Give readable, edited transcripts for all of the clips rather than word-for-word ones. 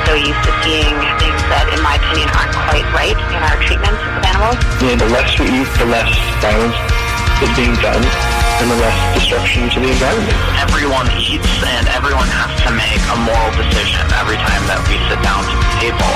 so used to seeing things that, in my opinion, aren't quite right in our treatment of animals. The less we eat, the less violence is being done, and the less destruction to the environment. Everyone eats, and everyone has to make a moral decision every time that we sit down to the table.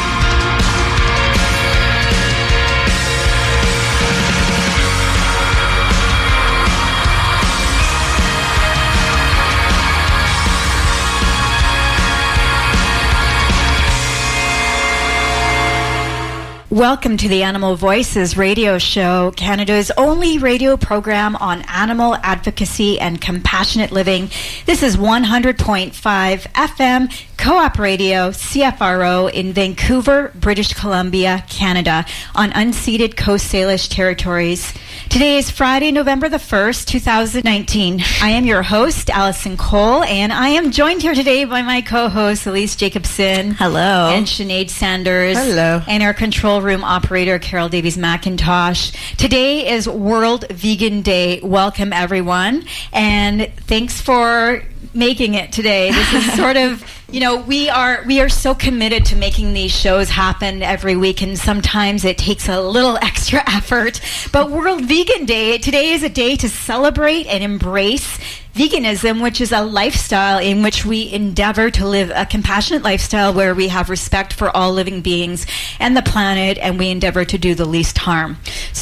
Welcome to the Animal Voices radio show, Canada's only radio program on animal advocacy and compassionate living. This is 100.5 FM, Co-op Radio, CFRO in Vancouver, British Columbia, Canada, on unceded Coast Salish territories. Today is Friday, November the 1st, 2019. I am your host, Alison Cole, and I am joined here today by my co-host, Elise Jacobson. Hello. And Sinead Sanders. Hello. And our control room operator, Carol Davies-McIntosh. Today is World Vegan Day. Welcome, everyone. And thanks for making it today. This is sort of, you know, we are so committed to making these shows happen every week, and sometimes it takes a little extra effort. But World Vegan Day, today is a day to celebrate and embrace veganism, which is a lifestyle in which we endeavor to live a compassionate lifestyle where we have respect for all living beings and the planet, and we endeavor to do the least harm.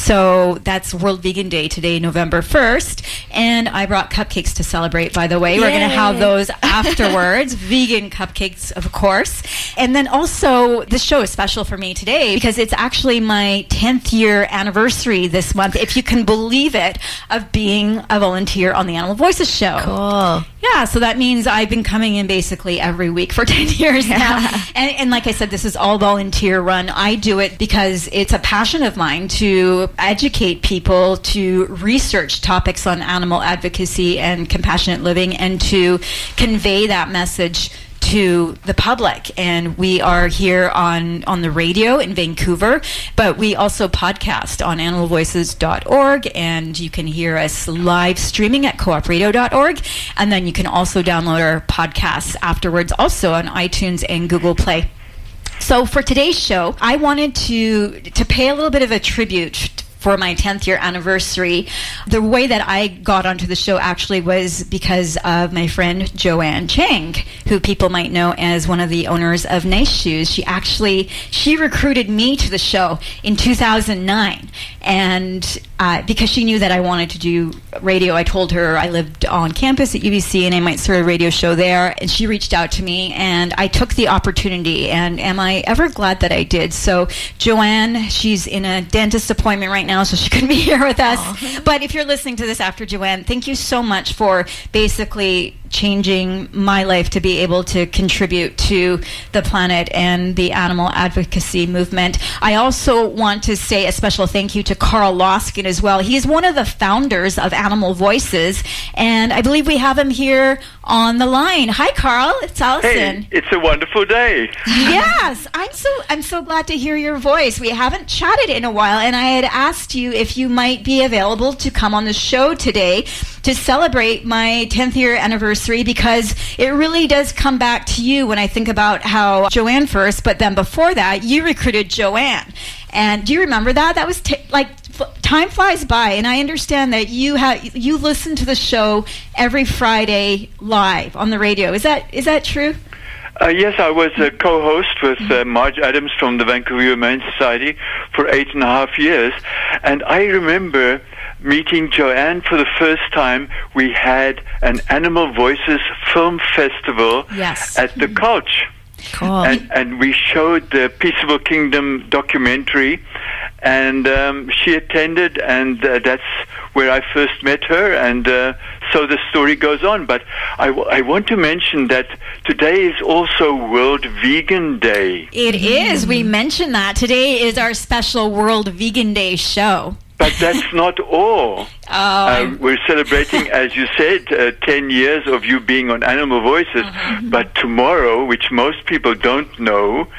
So that's World Vegan Day today, November 1st. And I brought cupcakes to celebrate, by the way. Yay. We're going to have those afterwards. Vegan cupcakes, of course. And then also, this show is special for me today because it's actually my 10th year anniversary this month, if you can believe it, of being a volunteer on the Animal Voices show. Cool. Yeah, so that means I've been coming in basically every week for 10 years now. And like I said, this is all volunteer run. I do it because it's a passion of mine to educate people, to research topics on animal advocacy and compassionate living, and to convey that message to the public. And we are here on the radio in Vancouver, but we also podcast on animalvoices.org, and you can hear us live streaming at coopradio.org, and then you can also download our podcasts afterwards, also on iTunes and Google Play. So for today's show, I wanted to pay a little bit of a tribute for my 10th year anniversary. The way that I got onto the show actually was because of my friend Joanne Chang, who people might know as one of the owners of Nice Shoes. She recruited me to the show in 2009, and because she knew that I wanted to do radio, I told her I lived on campus at UBC and I might start a radio show there, and she reached out to me and I took the opportunity, and am I ever glad that I did. So Joanne, she's in a dentist appointment right now, so she couldn't be here with us. Aww. But if you're listening to this after, Joanne, thank you so much for basically changing my life to be able to contribute to the planet and the animal advocacy movement. I also want to say a special thank you to Carl Loskin as well. He's one of the founders of Animal Voices, and I believe we have him here on the line. Hi, Carl. It's Alison. Hey, it's a wonderful day. Yes, I'm so glad to hear your voice. We haven't chatted in a while, and I had asked you if you might be available to come on the show today to celebrate my 10th year anniversary, because it really does come back to you when I think about how Joanne first, but then before that, you recruited Joanne. And do you remember that? That was time flies by, and I understand that you listen to the show every Friday live on the radio. Is that true? Yes, I was a co-host with Marge Adams from the Vancouver Humane Society for 8.5 years, and I remember meeting Joanne for the first time. We had an Animal Voices Film Festival at the Couch. Cool. And we showed the Peaceable Kingdom documentary, and she attended, and that's where I first met her, and so the story goes on. But I want to mention that today is also World Vegan Day. It is. We mentioned that. Today is our special World Vegan Day show. But that's not all. We're celebrating, as you said, 10 years of you being on Animal Voices. But tomorrow, which most people don't know,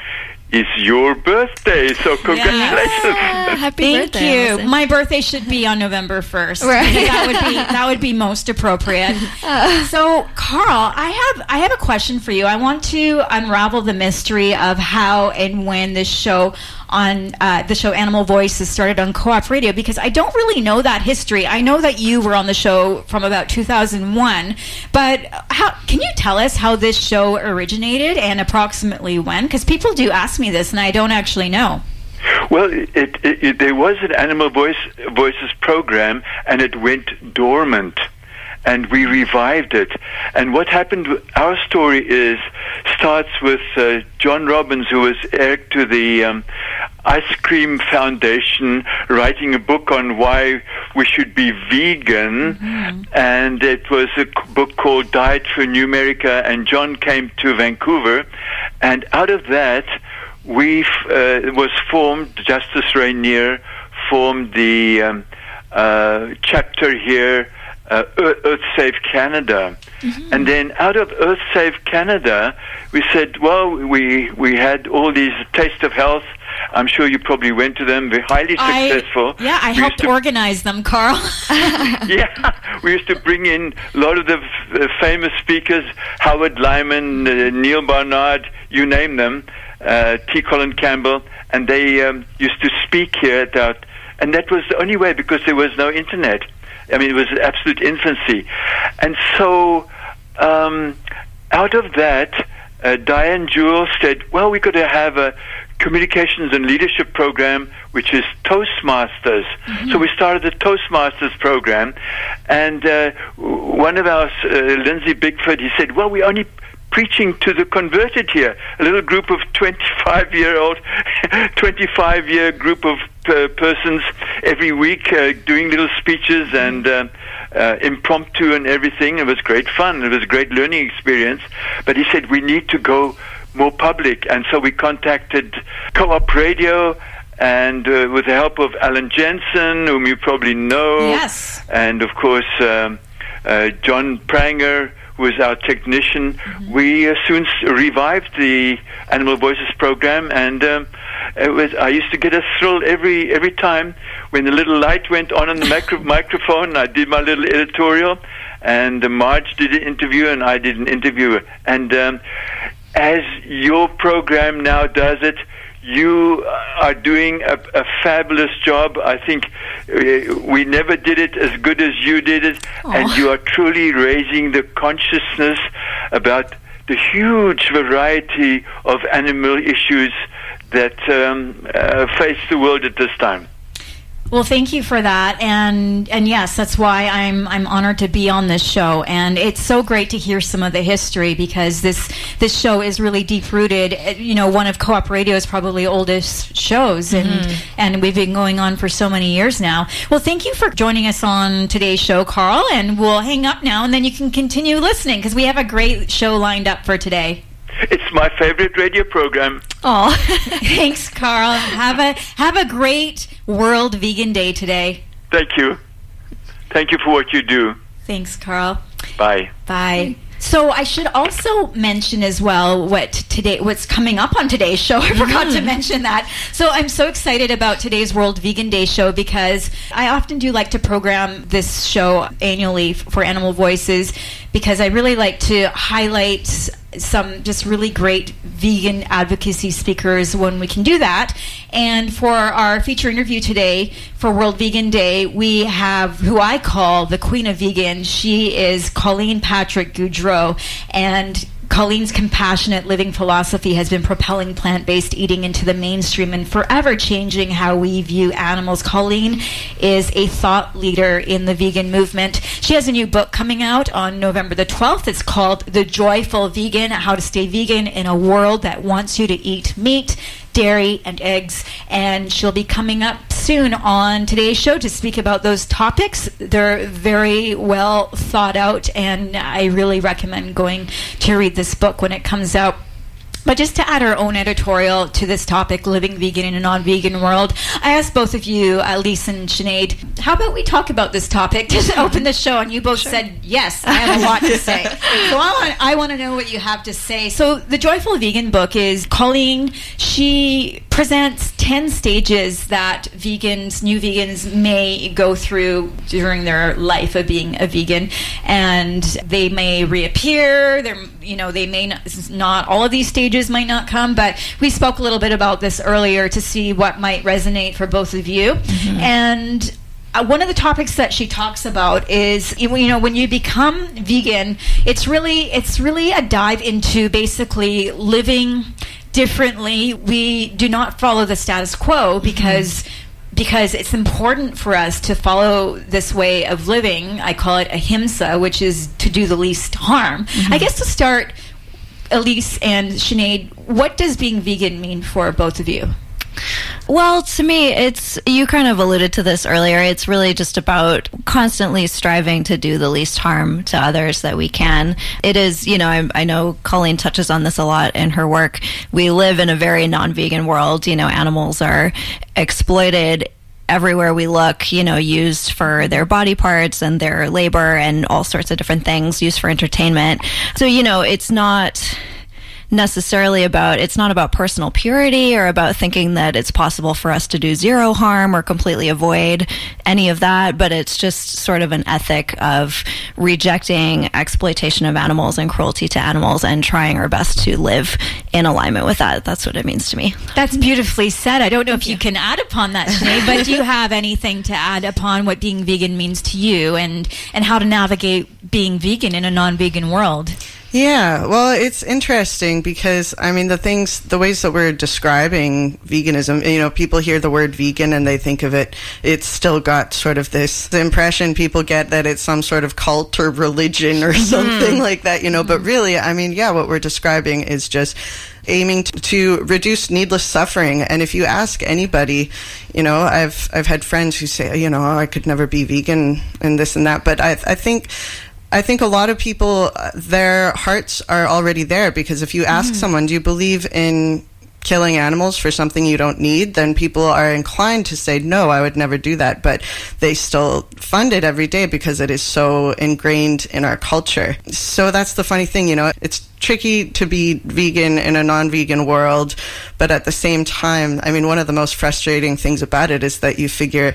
is your birthday. So congratulations. Happy Thank birthday, you. Allison. My birthday should be on November 1st. Right. That would be most appropriate. So, Carl, I have a question for you. I want to unravel the mystery of how and when this show the show Animal Voices started on Co-op Radio, because I don't really know that history. I know that you were on the show from about 2001, but can you tell us how this show originated and approximately when? Because people do ask me this, and I don't actually know. Well, there was an Animal Voices program, and it went dormant, and we revived it. And what happened, our story starts with John Robbins, who was heir to the Ice Cream Foundation, writing a book on why we should be vegan, and it was a book called Diet for New America, and John came to Vancouver, and out of that was formed, Justice Rainier formed the chapter here, Earth Save Canada. And then out of Earth Save Canada, we said, well, we had all these Taste of Health. I'm sure you probably went to them. They're highly successful. I helped organize them, Carl. Yeah, we used to bring in a lot of the famous speakers, Howard Lyman, Neil Barnard, you name them, T. Colin Campbell, and they used to speak here and that was the only way, because there was no internet. I mean, it was absolute infancy. And so out of that, Diane Jewell said, well, we've got to have a communications and leadership program, which is Toastmasters. So we started the Toastmasters program, and one of our, Lindsay Bigford, he said, well, we're only preaching to the converted here, a little group of 25-year group of persons every week doing little speeches and impromptu and everything. It was great fun. It was a great learning experience. But he said, we need to go more public. And so we contacted Co-op Radio, and with the help of Alan Jensen, whom you probably know. Yes. And, of course, John Pranger, who was our technician, we soon revived the Animal Voices program, and I used to get a thrill every time when the little light went on the microphone. I did my little editorial, and Marge did an interview, and I did an interview. And as your program now does it, you are doing a fabulous job. I think we never did it as good as you did it. And you are truly raising the consciousness about the huge variety of animal issues that face the world at this time. Well, thank you for that, and yes, that's why I'm honored to be on this show, and it's so great to hear some of the history, because this show is really deep rooted. You know, one of Co-op Radio's probably oldest shows, and we've been going on for so many years now. Well, thank you for joining us on today's show, Carl, and we'll hang up now, and then you can continue listening, because we have a great show lined up for today. It's my favorite radio program. Oh, thanks, Carl. Have a great World Vegan Day today. Thank you. Thank you for what you do. Thanks, Carl. Bye. Bye. So I should also mention as well what's coming up on today's show. I forgot to mention that. So I'm so excited about today's World Vegan Day show, because I often do like to program this show annually for Animal Voices, because I really like to highlight some just really great vegan advocacy speakers when we can do that. And for our feature interview today for World Vegan Day, we have who I call the Queen of Vegan. She is Colleen Patrick Goudreau, and Colleen's compassionate living philosophy has been propelling plant-based eating into the mainstream and forever changing how we view animals. Colleen is a thought leader in the vegan movement. She has a new book coming out on November the 12th. It's called The Joyful Vegan: How to Stay Vegan in a World That Wants You to Eat Meat, Dairy, and Eggs. And she'll be coming up soon on today's show to speak about those topics. They're very well thought out, and I really recommend going to read this book when it comes out. But just to add our own editorial to this topic, living vegan in a non-vegan world, I asked both of you, Lisa and Sinead, how about we talk about this topic to open the show? And you both said, yes, I have a lot to say. So I want to know what you have to say. So the Joyful Vegan book is Colleen. She presents 10 stages that new vegans may go through during their life of being a vegan. And they may reappear. They may not all of these stages might not come, but we spoke a little bit about this earlier to see what might resonate for both of you. Mm-hmm. And one of the topics that she talks about is, when you become vegan, it's really a dive into basically living differently. We do not follow the status quo because it's important for us to follow this way of living. I call it ahimsa, which is to do the least harm. Mm-hmm. I guess to start, Elise and Sinead, what does being vegan mean for both of you? Well, to me, you kind of alluded to this earlier. It's really just about constantly striving to do the least harm to others that we can. It is, I know Colleen touches on this a lot in her work. We live in a very non-vegan world. Animals are exploited everywhere we look, used for their body parts and their labor and all sorts of different things, used for entertainment. So, it's not necessarily it's not about personal purity or about thinking that it's possible for us to do zero harm or completely avoid any of that, but it's just sort of an ethic of rejecting exploitation of animals and cruelty to animals and trying our best to live in alignment with that. That's what it means to me. That's beautifully said. I don't know if you can add upon that, Sinead, but do you have anything to add upon what being vegan means to you and how to navigate being vegan in a non-vegan world? Yeah, well, it's interesting because, the ways that we're describing veganism, people hear the word vegan and they think of it's still got sort of the impression people get that it's some sort of cult or religion or something like that, but really, what we're describing is just aiming to reduce needless suffering. And if you ask anybody, I've had friends who say, I could never be vegan and this and that, but I think a lot of people, their hearts are already there, because if you ask someone, do you believe in killing animals for something you don't need, then people are inclined to say, no, I would never do that. But they still fund it every day because it is so ingrained in our culture. So that's the funny thing, it's tricky to be vegan in a non-vegan world. But at the same time, one of the most frustrating things about it is that you figure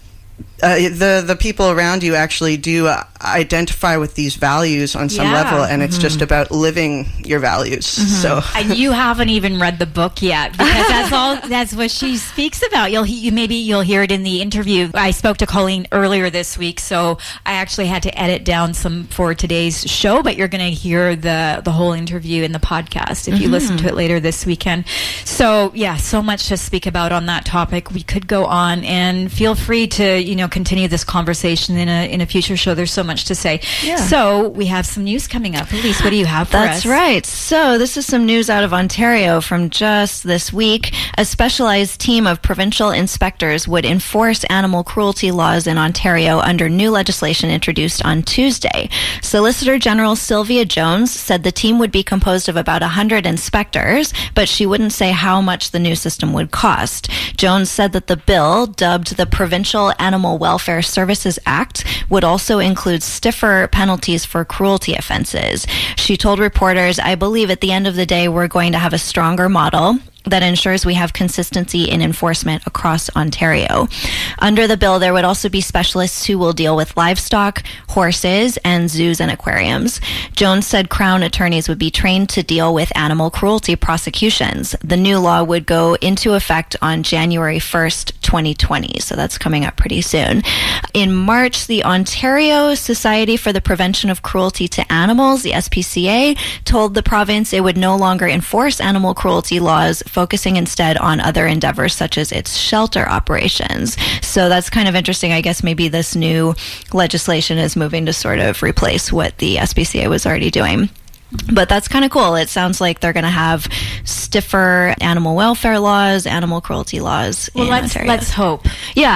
the people around you actually do identify with these values on some level, and it's just about living your values. So, and you haven't even read the book yet, because that's what she speaks about. You'll hear it in the interview. I spoke to Colleen earlier this week, so I actually had to edit down some for today's show, but you're going to hear the whole interview in the podcast if you listen to it later this weekend. So so much to speak about on that topic. We could go on, and feel free to continue this conversation in a future show. There's so much to say. Yeah. So we have some news coming up. Elise, what do you have for us? That's right. So this is some news out of Ontario from just this week. A specialized team of provincial inspectors would enforce animal cruelty laws in Ontario under new legislation introduced on Tuesday. Solicitor General Sylvia Jones said the team would be composed of about 100 inspectors, but she wouldn't say how much the new system would cost. Jones said that the bill, dubbed the Provincial Animal Welfare Services Act, would also include stiffer penalties for cruelty offenses. She told reporters, "I believe at the end of the day, we're going to have a stronger model that ensures we have consistency in enforcement across Ontario." Under the bill, there would also be specialists who will deal with livestock, horses, and zoos and aquariums. Jones said Crown attorneys would be trained to deal with animal cruelty prosecutions. The new law would go into effect on January 1st, 2020, so that's coming up pretty soon. In March, the Ontario Society for the Prevention of Cruelty to Animals, the SPCA, told the province it would no longer enforce animal cruelty laws, focusing instead on other endeavors such as its shelter operations. So that's kind of interesting. I guess maybe this new legislation is moving to sort of replace what the SPCA was already doing. But that's kind of cool. It sounds like they're going to have stiffer animal welfare laws, animal cruelty laws in Ontario. Let's hope. Yeah.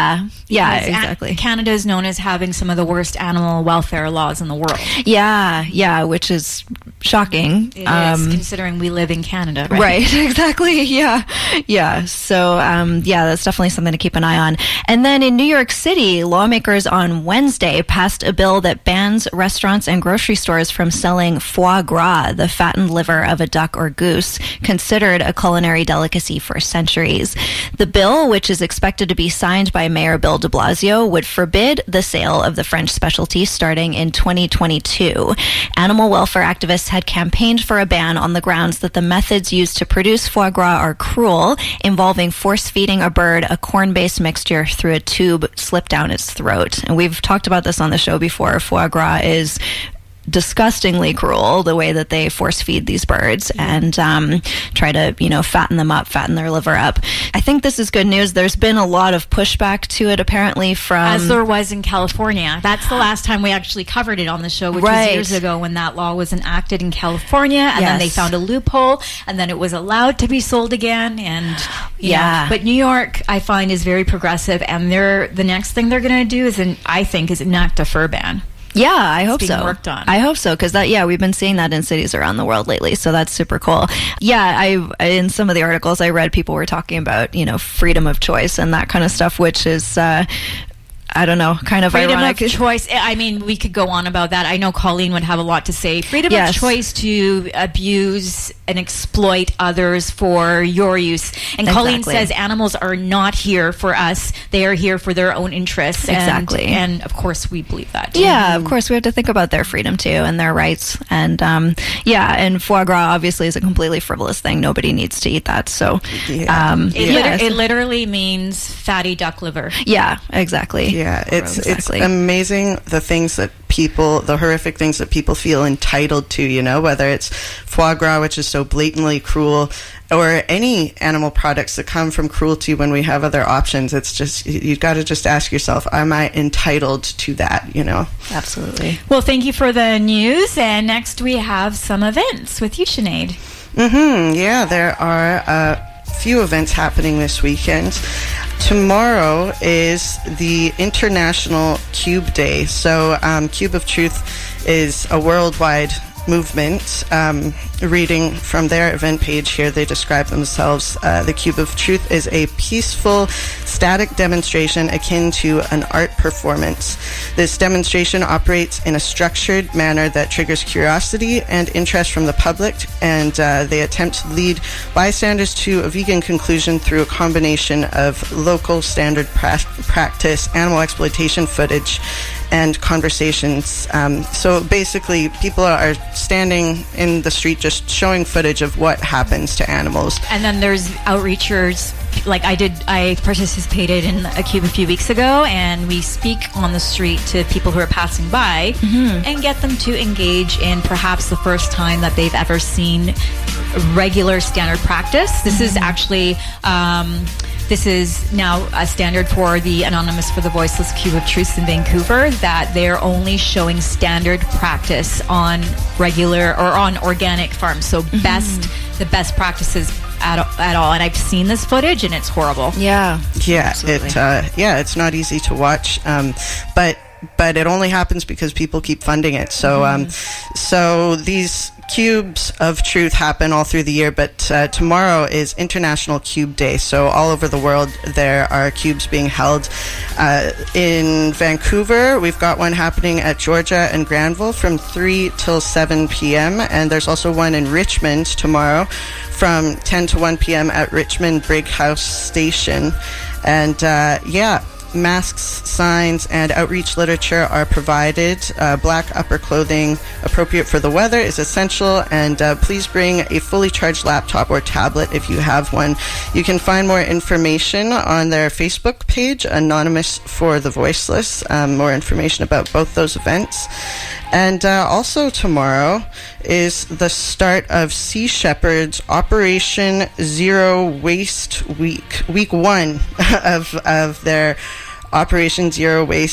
Yeah, Because exactly. Canada is known as having some of the worst animal welfare laws in the world. Yeah, which is shocking. It is, considering we live in Canada, right? Right, exactly. Yeah. So, that's definitely something to keep an eye on. And then in New York City, lawmakers on Wednesday passed a bill that bans restaurants and grocery stores from selling foie gras, the fattened liver of a duck or goose, considered a culinary delicacy for centuries. The bill, which is expected to be signed by Mayor Bill de Blasio, would forbid the sale of the French specialty starting in 2022. Animal welfare activists had campaigned for a ban on the grounds that the methods used to produce foie gras are cruel, involving force-feeding a bird a corn-based mixture through a tube slipped down its throat. And we've talked about this on the show before. Foie gras is disgustingly cruel, the way that they force feed these birds and try to, fatten them up, fatten their liver up. I think this is good news. There's been a lot of pushback to it, apparently, from... As there was in California. That's the last time we actually covered it on the show, which was years ago when that law was enacted in California, and then they found a loophole, and then it was allowed to be sold again, and... Yeah. But New York, I find, is very progressive, and the next thing they're going to do is enact a fur ban. Yeah, I hope being so. Worked on. I hope so, because we've been seeing that in cities around the world lately, so that's super cool. Yeah, in some of the articles I read, people were talking about, freedom of choice and that kind of stuff, which is... I don't know, kind of freedom ironic. Of choice. I mean, we could go on about that. I know Colleen would have a lot to say. Freedom of choice to abuse and exploit others for your use. And Colleen says animals are not here for us. They are here for their own interests. Exactly. And of course, we believe that. Yeah, of course, we have to think about their freedom too and their rights. And and foie gras obviously is a completely frivolous thing. Nobody needs to eat that. So it literally means fatty duck liver. Yeah, exactly. Yeah, it's amazing the horrific things that people feel entitled to, whether it's foie gras, which is so blatantly cruel, or any animal products that come from cruelty when we have other options. It's just, you've got to just ask yourself, am I entitled to that, Absolutely. Well, thank you for the news. And next we have some events with you, Sinead. Yeah, there are a few events happening this weekend. Tomorrow is the International Cube Day. So Cube of Truth is a worldwide movement. Reading from their event page here, they describe themselves, the Cube of Truth is a peaceful, static demonstration akin to an art performance. This demonstration operates in a structured manner that triggers curiosity and interest from the public, and they attempt to lead bystanders to a vegan conclusion through a combination of local standard practice, animal exploitation footage, and conversations. So basically, people are standing in the street just showing footage of what happens to animals. And then there's outreachers, like I participated in a Cube a few weeks ago, and we speak on the street to people who are passing by and get them to engage in perhaps the first time that they've ever seen regular standard practice. This is actually... This is now a standard for the Anonymous for the Voiceless Cube of Truth in Vancouver, that they're only showing standard practice on regular or on organic farms. So the best practices at all. And I've seen this footage, and it's horrible. Yeah, it's not easy to watch, but it only happens because people keep funding it. So so these Cubes of Truth happen all through the year, but tomorrow is International Cube Day. So all over the world there are cubes being held. In Vancouver, we've got one happening at Georgia and Granville from 3 till 7 p.m. And there's also one in Richmond tomorrow from 10 to 1 p.m. at Richmond Brighouse Station. And masks, signs, and outreach literature are provided. Black upper clothing appropriate for the weather is essential, and please bring a fully charged laptop or tablet if you have one. You can find more information on their Facebook page, Anonymous for the Voiceless. More information about both those events. And also tomorrow is the start of Sea Shepherd's Operation Zero Waste Week 1 of their Operation Zero Waste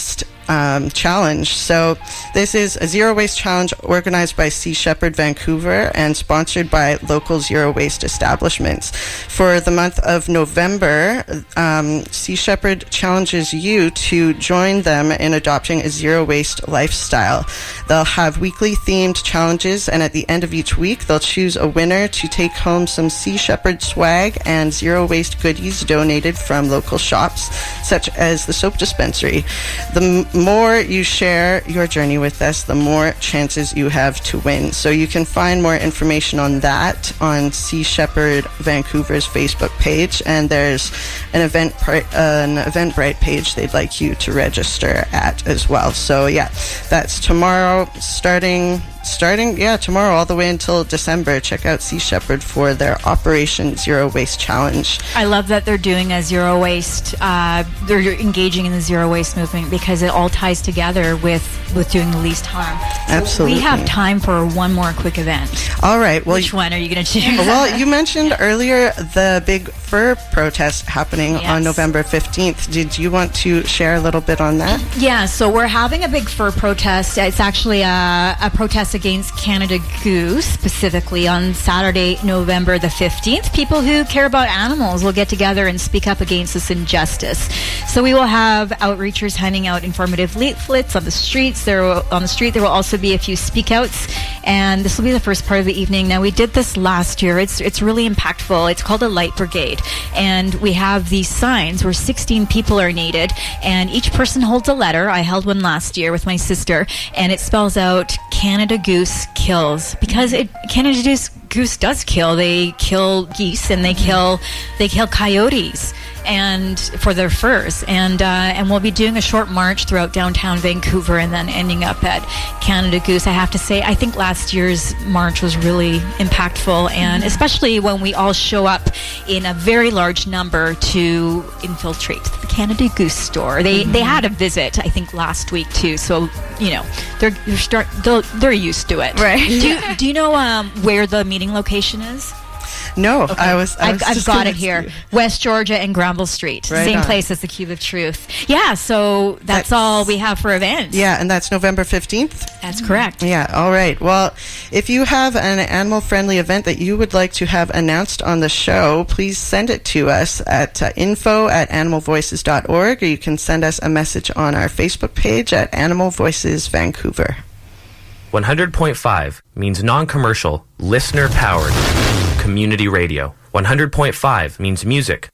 challenge. So this is a zero waste challenge organized by Sea Shepherd Vancouver and sponsored by local zero waste establishments. For the month of November, Sea Shepherd challenges you to join them in adopting a zero waste lifestyle. They'll have weekly themed challenges, and at the end of each week, they'll choose a winner to take home some Sea Shepherd swag and zero waste goodies donated from local shops, such as the soap dispensary. The more you share your journey with us, the more chances you have to win. So you can find more information on that on Sea Shepherd Vancouver's Facebook page, and there's an Eventbrite page they'd like you to register at as well. So yeah, that's tomorrow, starting tomorrow all the way until December. Check out Sea Shepherd for their Operation Zero Waste Challenge. I love that they're doing a zero waste, they're engaging in the zero waste movement, because it all ties together with doing the least harm. So absolutely. We have time for one more quick event. All right. Well, which one are you going to choose? Well, you mentioned earlier the big fur protest happening on November 15th. Did you want to share a little bit on that? Yeah, so we're having a big fur protest. It's actually a protest against Canada Goose, specifically on Saturday, November the 15th. People who care about animals will get together and speak up against this injustice. So we will have outreachers handing out informative leaflets on the streets. There will also be a few speakouts, and this will be the first part of the evening. Now, we did this last year. It's really impactful. It's called a Light Brigade, and we have these signs where 16 people are needed, and each person holds a letter. I held one last year with my sister, and it spells out Canada Goose kills, because Canada Goose does kill. They kill geese, and they kill coyotes and for their furs, and we'll be doing a short march throughout downtown Vancouver and then ending up at Canada Goose. I have to say, I think last year's march was really impactful, and especially when we all show up in a very large number to infiltrate the Canada Goose store. They had a visit, I think, last week too, so they're used to it. Right. Do you know where the meeting location is? No, okay. I've got it here. West Georgia and Granville Street. Right Same on. place as the Cube of Truth. Yeah, so that's all we have for events. Yeah, and that's November 15th? That's correct. Yeah, all right. Well, if you have an animal-friendly event that you would like to have announced on the show, please send it to us at info@animalvoices.org, or you can send us a message on our Facebook page at Animal Voices Vancouver. 100.5 means non-commercial, listener-powered community radio. 100.5 means music,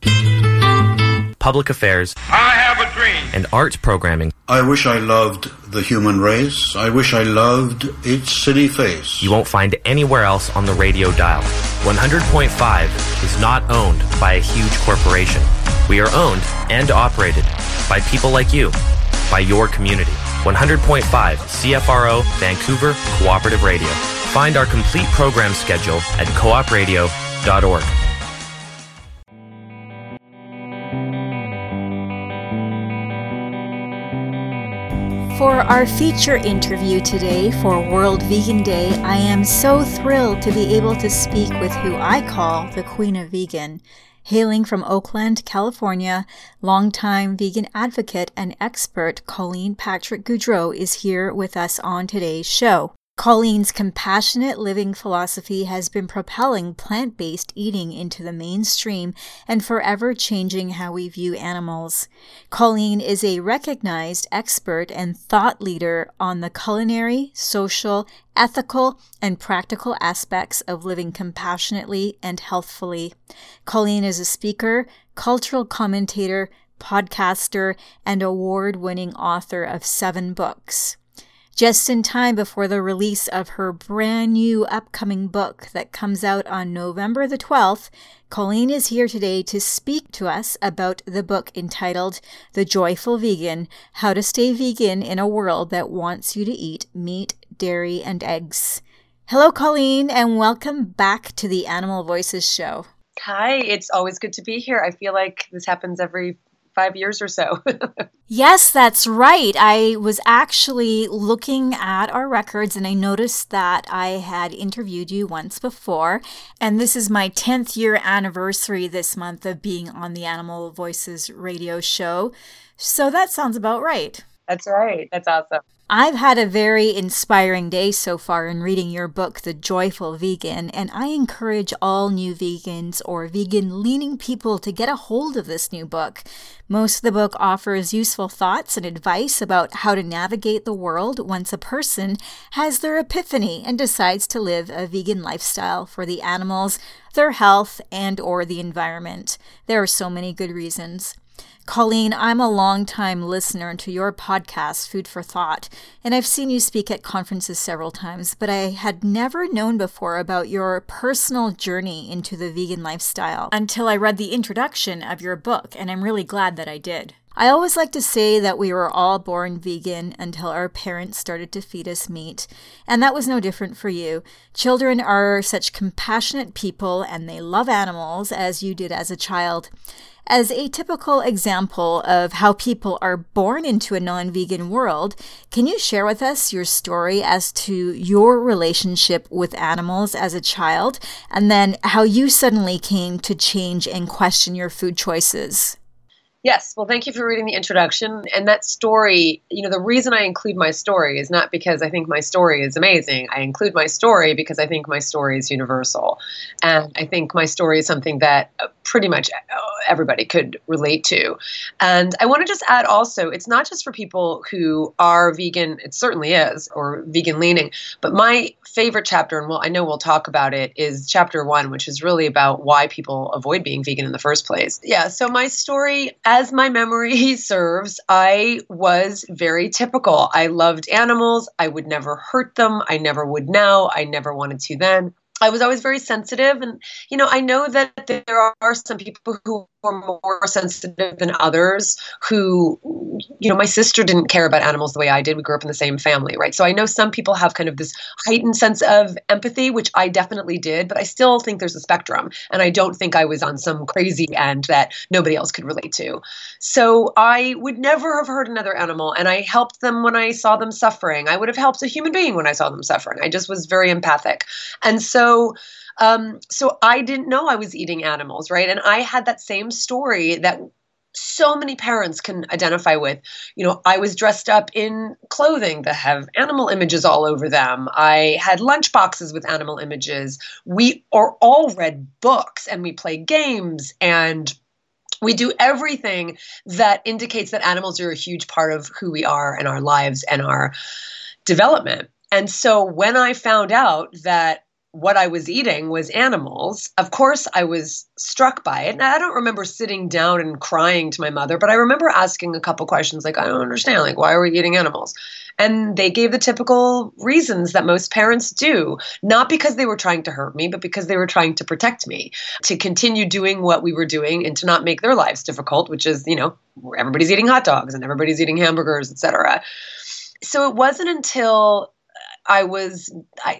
public affairs, I have a dream, and arts programming. I wish I loved the human race. I wish I loved its city face. You won't find anywhere else on the radio dial. 100.5 is not owned by a huge corporation. We are owned and operated by people like you, by your community. 100.5 CFRO Vancouver Cooperative Radio. Find our complete program schedule at coopradio.org. For our feature interview today for World Vegan Day, I am so thrilled to be able to speak with who I call the Queen of Vegan. Hailing from Oakland, California, longtime vegan advocate and expert Colleen Patrick-Goudreau is here with us on today's show. Colleen's compassionate living philosophy has been propelling plant-based eating into the mainstream and forever changing how we view animals. Colleen is a recognized expert and thought leader on the culinary, social, ethical, and practical aspects of living compassionately and healthfully. Colleen is a speaker, cultural commentator, podcaster, and award-winning author of 7 books. Just in time before the release of her brand new upcoming book that comes out on November the 12th, Colleen is here today to speak to us about the book entitled The Joyful Vegan: How to Stay Vegan in a World That Wants You to Eat Meat, Dairy, and Eggs. Hello, Colleen, and welcome back to the Animal Voices show. Hi, it's always good to be here. I feel like this happens every 5 years or so. Yes, that's right. I was actually looking at our records and I noticed that I had interviewed you once before. And this is my 10th year anniversary this month of being on the Animal Voices radio show. So that sounds about right. That's right. That's awesome. I've had a very inspiring day so far in reading your book, The Joyful Vegan, and I encourage all new vegans or vegan-leaning people to get a hold of this new book. Most of the book offers useful thoughts and advice about how to navigate the world once a person has their epiphany and decides to live a vegan lifestyle for the animals, their health, and or the environment. There are so many good reasons. Colleen, I'm a longtime listener to your podcast, Food for Thought, and I've seen you speak at conferences several times, but I had never known before about your personal journey into the vegan lifestyle until I read the introduction of your book, and I'm really glad that I did. I always like to say that we were all born vegan until our parents started to feed us meat, and that was no different for you. Children are such compassionate people, and they love animals as you did as a child. As a typical example of how people are born into a non-vegan world, can you share with us your story as to your relationship with animals as a child, and then how you suddenly came to change and question your food choices? Yes. Well, thank you for reading the introduction. And that story, the reason I include my story is not because I think my story is amazing. I include my story because I think my story is universal. And I think my story is something that pretty much everybody could relate to. And I want to just add also, it's not just for people who are vegan, it certainly is, or vegan leaning, but my favorite chapter, and I know we'll talk about it, is chapter 1, which is really about why people avoid being vegan in the first place. Yeah, so my story, as my memory serves, I was very typical. I loved animals. I would never hurt them. I never would now. I never wanted to then. I was always very sensitive. And, I know that there are some people who are more sensitive than others who, my sister didn't care about animals the way I did. We grew up in the same family, right? So I know some people have kind of this heightened sense of empathy, which I definitely did, but I still think there's a spectrum. And I don't think I was on some crazy end that nobody else could relate to. So I would never have hurt another animal. And I helped them when I saw them suffering. I would have helped a human being when I saw them suffering. I just was very empathic. And so I didn't know I was eating animals, right? And I had that same story that so many parents can identify with. I was dressed up in clothing that have animal images all over them. I had lunch boxes with animal images. We are all read books and we play games and we do everything that indicates that animals are a huge part of who we are and our lives and our development. And so when I found out that what I was eating was animals, of course I was struck by it. And I don't remember sitting down and crying to my mother, but I remember asking a couple questions like, I don't understand, like, why are we eating animals? And they gave the typical reasons that most parents do, not because they were trying to hurt me, but because they were trying to protect me, to continue doing what we were doing and to not make their lives difficult, which is, everybody's eating hot dogs and everybody's eating hamburgers, etc. So it wasn't until I was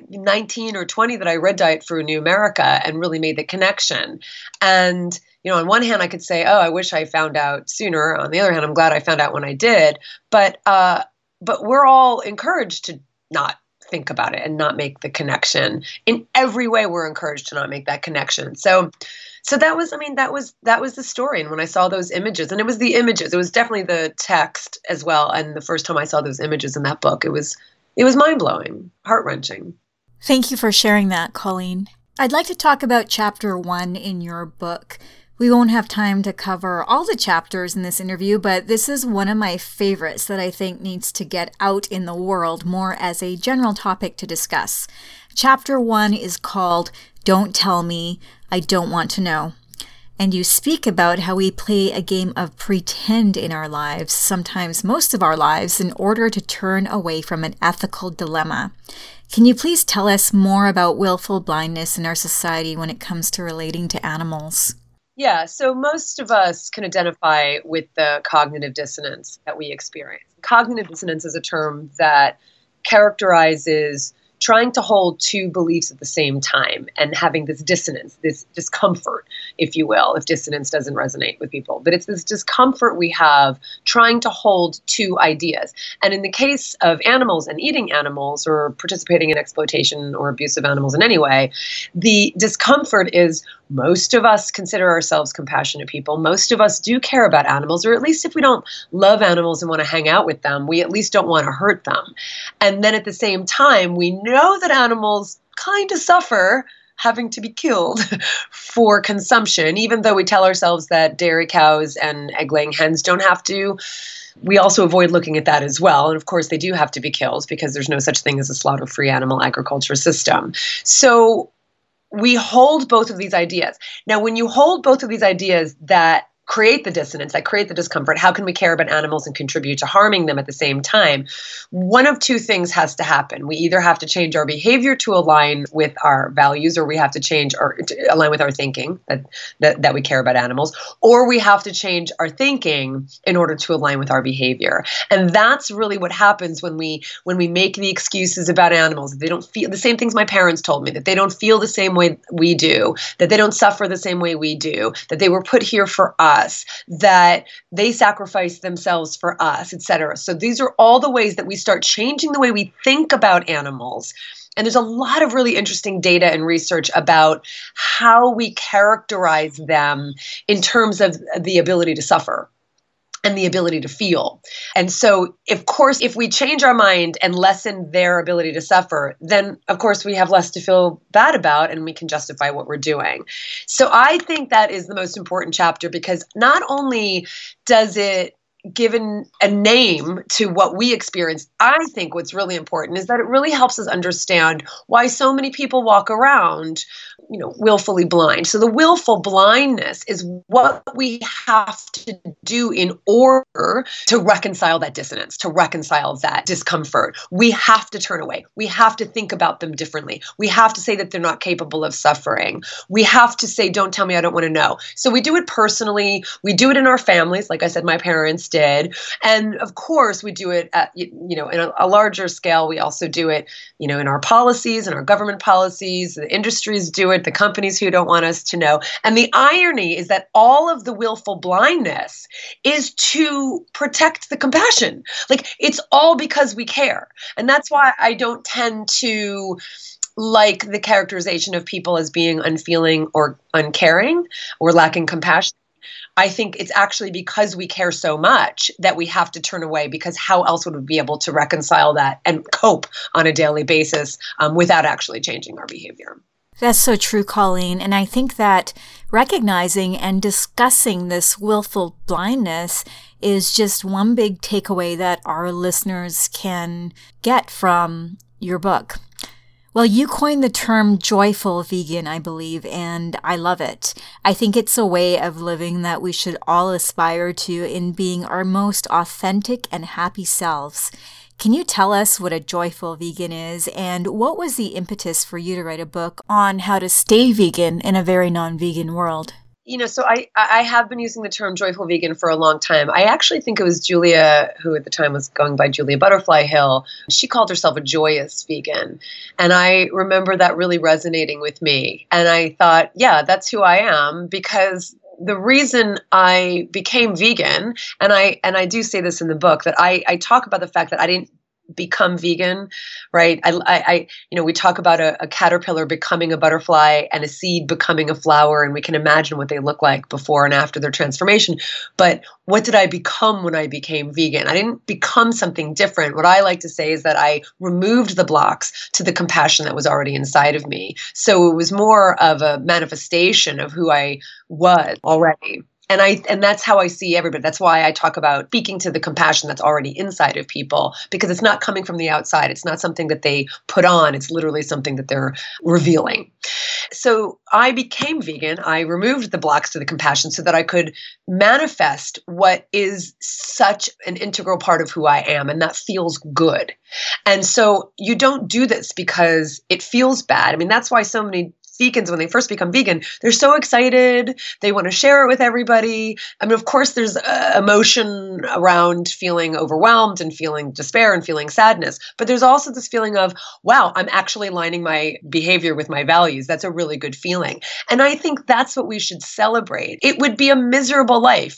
19 or 20 that I read Diet for a New America and really made the connection. And, on one hand, I could say, oh, I wish I found out sooner. On the other hand, I'm glad I found out when I did. But we're all encouraged to not think about it and not make the connection. In every way, we're encouraged to not make that connection. So that was the story. And when I saw those images, and it was the images, it was definitely the text as well. And the first time I saw those images in that book, it was mind-blowing, heart-wrenching. Thank you for sharing that, Colleen. I'd like to talk about chapter 1 in your book. We won't have time to cover all the chapters in this interview, but this is one of my favorites that I think needs to get out in the world more as a general topic to discuss. Chapter 1 is called Don't Tell Me, I Don't Want to Know. And you speak about how we play a game of pretend in our lives, sometimes most of our lives, in order to turn away from an ethical dilemma. Can you please tell us more about willful blindness in our society when it comes to relating to animals? Yeah, so most of us can identify with the cognitive dissonance that we experience. Cognitive dissonance is a term that characterizes trying to hold two beliefs at the same time and having this dissonance, this discomfort, if you will, if dissonance doesn't resonate with people. But it's this discomfort we have trying to hold two ideas. And in the case of animals and eating animals or participating in exploitation or abuse of animals in any way, the discomfort is Most of us consider ourselves compassionate people. Most of us do care about animals, or at least if we don't love animals and want to hang out with them, we at least don't want to hurt them. And then at the same time, we know that animals kind of suffer having to be killed for consumption, even though we tell ourselves that dairy cows and egg-laying hens don't have to. We also avoid looking at that as well. And of course, they do have to be killed because there's no such thing as a slaughter-free animal agriculture system. So we hold both of these ideas. Now, when you hold both of these ideas that create the dissonance, that create the discomfort, how can we care about animals and contribute to harming them at the same time? One of two things has to happen. We either have to change our behavior to align with our values, or we have to change or to align with our thinking that we care about animals, or we have to change our thinking in order to align with our behavior. And that's really what happens when we make the excuses about animals. They don't feel the same things my parents told me, that they don't feel the same way we do, that they don't suffer the same way we do, that they were put here for us, that they sacrifice themselves for us, etc. So these are all the ways that we start changing the way we think about animals. And there's a lot of really interesting data and research about how we characterize them in terms of the ability to suffer and the ability to feel. And so, of course, if we change our mind and lessen their ability to suffer, then, of course, we have less to feel bad about and we can justify what we're doing. So I think that is the most important chapter, because not only does it give a name to what we experience, I think what's really important is that it really helps us understand why so many people walk around willfully blind. So the willful blindness is what we have to do in order to reconcile that dissonance, to reconcile that discomfort. We have to turn away. We have to think about them differently. We have to say that they're not capable of suffering. We have to say, don't tell me, I don't want to know. So we do it personally. We do it in our families. Like I said, my parents did. And of course, we do it at, in a larger scale. We also do it, in our policies and our government policies. The industries do it. The companies who don't want us to know. And the irony is that all of the willful blindness is to protect the compassion. Like, it's all because we care. And that's why I don't tend to like the characterization of people as being unfeeling or uncaring or lacking compassion. I think it's actually because we care so much that we have to turn away, because how else would we be able to reconcile that and cope on a daily basis without actually changing our behavior? That's so true, Colleen. And I think that recognizing and discussing this willful blindness is just one big takeaway that our listeners can get from your book. Well, you coined the term joyful vegan, I believe, and I love it. I think it's a way of living that we should all aspire to in being our most authentic and happy selves. Can you tell us what a joyful vegan is, and what was the impetus for you to write a book on how to stay vegan in a very non-vegan world? So I have been using the term joyful vegan for a long time. I actually think it was Julia, who at the time was going by Julia Butterfly Hill. She called herself a joyous vegan. And I remember that really resonating with me. And I thought, yeah, that's who I am, because the reason I became vegan, and I do say this in the book, that I talk about the fact that I didn't become vegan, right? We talk about a caterpillar becoming a butterfly and a seed becoming a flower, and we can imagine what they look like before and after their transformation. But what did I become when I became vegan? I didn't become something different. What I like to say is that I removed the blocks to the compassion that was already inside of me. So it was more of a manifestation of who I was already. And that's how I see everybody. That's why I talk about speaking to the compassion that's already inside of people, because it's not coming from the outside. It's not something that they put on. It's literally something that they're revealing. So I became vegan. I removed the blocks to the compassion so that I could manifest what is such an integral part of who I am, and that feels good. And so you don't do this because it feels bad. I mean, that's why so many vegans, when they first become vegan, they're so excited. They want to share it with everybody. I mean, of course, there's emotion around feeling overwhelmed and feeling despair and feeling sadness. But there's also this feeling of, wow, I'm actually aligning my behavior with my values. That's a really good feeling. And I think that's what we should celebrate. It would be a miserable life if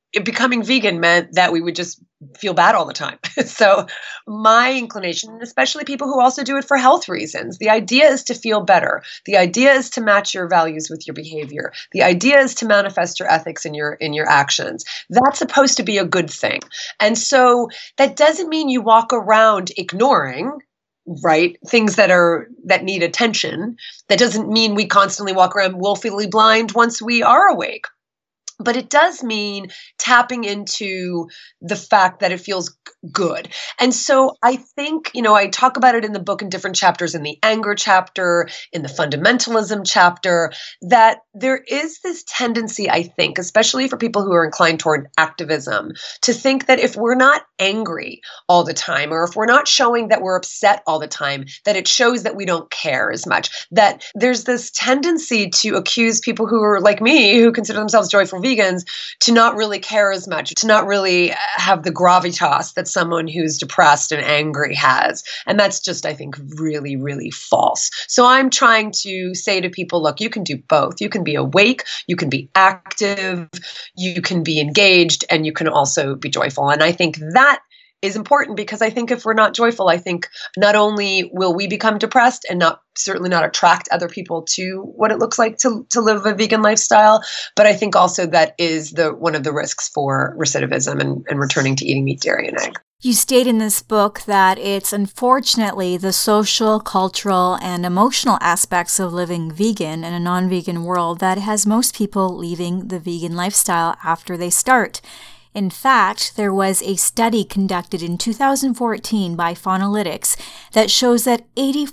becoming vegan meant that we would just feel bad all the time. So my inclination, especially people who also do it for health reasons, the idea is to feel better. The idea is to match your values with your behavior. The idea is to manifest your ethics in your actions. That's supposed to be a good thing. And so that doesn't mean you walk around ignoring, right, things that need attention. That doesn't mean we constantly walk around willfully blind once we are awake. But it does mean tapping into the fact that it feels good. And so I think, I talk about it in the book in different chapters, in the anger chapter, in the fundamentalism chapter, that there is this tendency, I think, especially for people who are inclined toward activism, to think that if we're not angry all the time, or if we're not showing that we're upset all the time, that it shows that we don't care as much. That there's this tendency to accuse people who are like me, who consider themselves joyful vegans, to not really care as much, to not really have the gravitas that someone who's depressed and angry has. And that's just, I think, really, really false. So I'm trying to say to people, look, you can do both. You can be awake, you can be active, you can be engaged, and you can also be joyful. And I think that is important, because I think if we're not joyful, I think not only will we become depressed and certainly not attract other people to what it looks like to live a vegan lifestyle, but I think also that is one of the risks for recidivism and returning to eating meat, dairy, and egg. You state in this book that it's unfortunately the social, cultural, and emotional aspects of living vegan in a non-vegan world that has most people leaving the vegan lifestyle after they start. In fact, there was a study conducted in 2014 by Faunalytics that shows that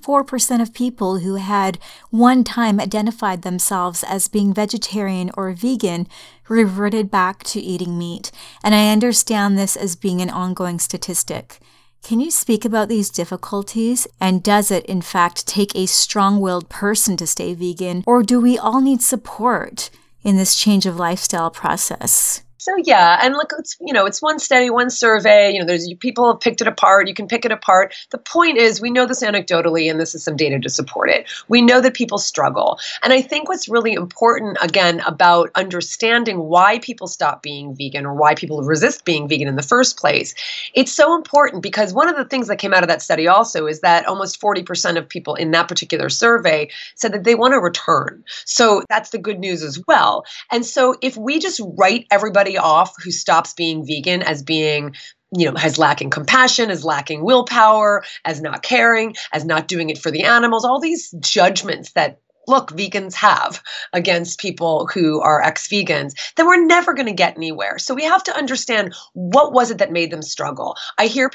84% of people who had one time identified themselves as being vegetarian or vegan reverted back to eating meat. And I understand this as being an ongoing statistic. Can you speak about these difficulties? And does it, in fact, take a strong-willed person to stay vegan? Or do we all need support in this change of lifestyle process? So yeah, and look, it's one study, one survey. There's people have picked it apart. You can pick it apart. The point is, we know this anecdotally, and this is some data to support it. We know that people struggle, and I think what's really important, again, about understanding why people stop being vegan or why people resist being vegan in the first place. It's so important because one of the things that came out of that study also is that almost 40% of people in that particular survey said that they want to return. So that's the good news as well. And so if we just write everybody off who stops being vegan as being, as lacking compassion, as lacking willpower, as not caring, as not doing it for the animals, all these judgments that, look, vegans have against people who are ex-vegans, then we're never going to get anywhere. So we have to understand, what was it that made them struggle? I hear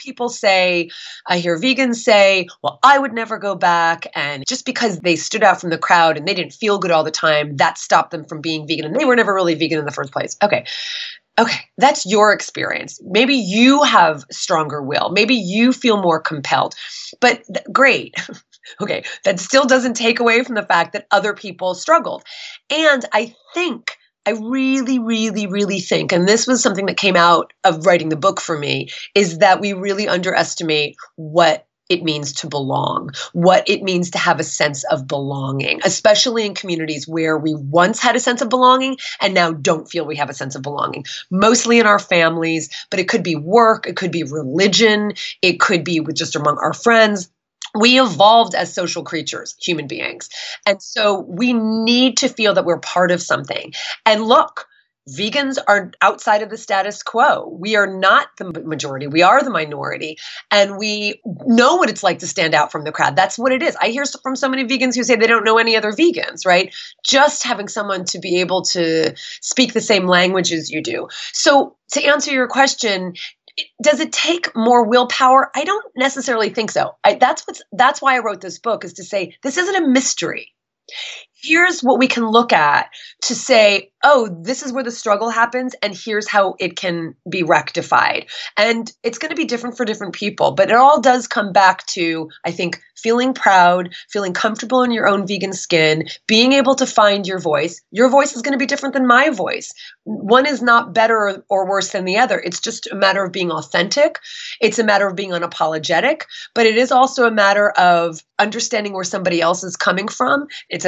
vegans say, well, I would never go back. And just because they stood out from the crowd and they didn't feel good all the time, that stopped them from being vegan. And they were never really vegan in the first place. Okay, that's your experience. Maybe you have stronger will. Maybe you feel more compelled. But great. Okay, that still doesn't take away from the fact that other people struggled. And I really, really, really think, and this was something that came out of writing the book for me, is that we really underestimate what it means to belong, what it means to have a sense of belonging, especially in communities where we once had a sense of belonging and now don't feel we have a sense of belonging, mostly in our families, but it could be work, it could be religion, it could be just among our friends. We evolved as social creatures, human beings. And so we need to feel that we're part of something. And look, vegans are outside of the status quo. We are not the majority. We are the minority. And we know what it's like to stand out from the crowd. That's what it is. I hear from so many vegans who say they don't know any other vegans, right? Just having someone to be able to speak the same language as you do. So to answer your question, does it take more willpower? I don't necessarily think so. That's why I wrote this book, is to say this isn't a mystery. Here's what we can look at to say, oh, this is where the struggle happens, and here's how it can be rectified. And it's going to be different for different people, but it all does come back to, I think, feeling proud, feeling comfortable in your own vegan skin, being able to find your voice. Your voice is going to be different than my voice. One is not better or worse than the other. It's just a matter of being authentic. It's a matter of being unapologetic, but it is also a matter of understanding where somebody else is coming from. It's about planting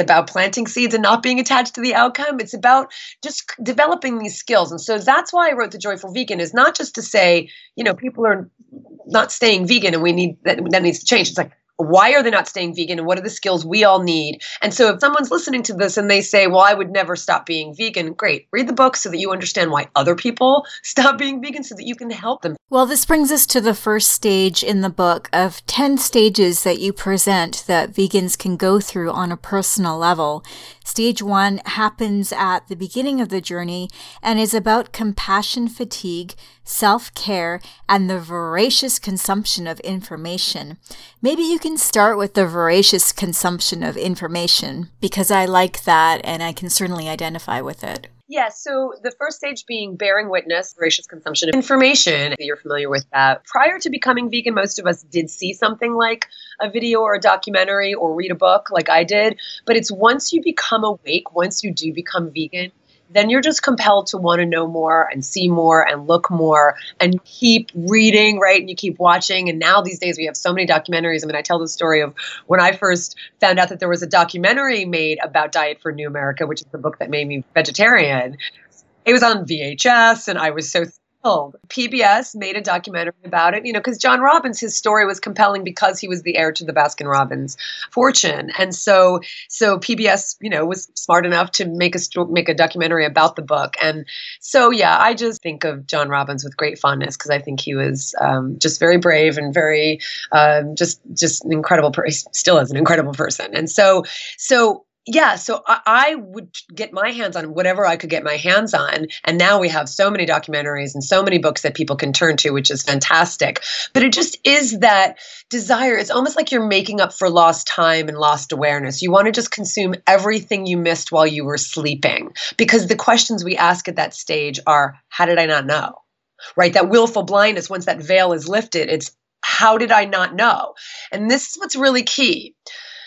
planting seeds and not being attached to the outcome. It's about just developing these skills. And so that's why I wrote The Joyful Vegan, is not just to say, people are not staying vegan and that needs to change. It's like, why are they not staying vegan, and what are the skills we all need? And so if someone's listening to this and they say, well, I would never stop being vegan, great. Read the book so that you understand why other people stop being vegan so that you can help them. Well, this brings us to the first stage in the book of 10 stages that you present that vegans can go through on a personal level. Stage 1 happens at the beginning of the journey and is about compassion fatigue, self-care, and the voracious consumption of information. Maybe you can start with the voracious consumption of information, because I like that and I can certainly identify with it. Yeah, so the first stage being bearing witness, voracious consumption of information. You're familiar with that. Prior to becoming vegan, most of us did see something like a video or a documentary or read a book like I did. But it's once you become awake, once you do become vegan, then you're just compelled to want to know more and see more and look more and keep reading, right? And you keep watching. And now these days we have so many documentaries. I mean, I tell the story of when I first found out that there was a documentary made about Diet for New America, which is the book that made me vegetarian. It was on VHS and I was so thrilled. PBS made a documentary about it, because John Robbins, his story was compelling because he was the heir to the Baskin-Robbins fortune. And so PBS, was smart enough to make a documentary about the book. And so, yeah, I just think of John Robbins with great fondness because I think he was just very brave and very just an incredible person. He still is an incredible person. And so I would get my hands on whatever I could get my hands on. And now we have so many documentaries and so many books that people can turn to, which is fantastic. But it just is that desire. It's almost like you're making up for lost time and lost awareness. You want to just consume everything you missed while you were sleeping. Because the questions we ask at that stage are, how did I not know? Right? That willful blindness, once that veil is lifted, it's how did I not know? And this is what's really key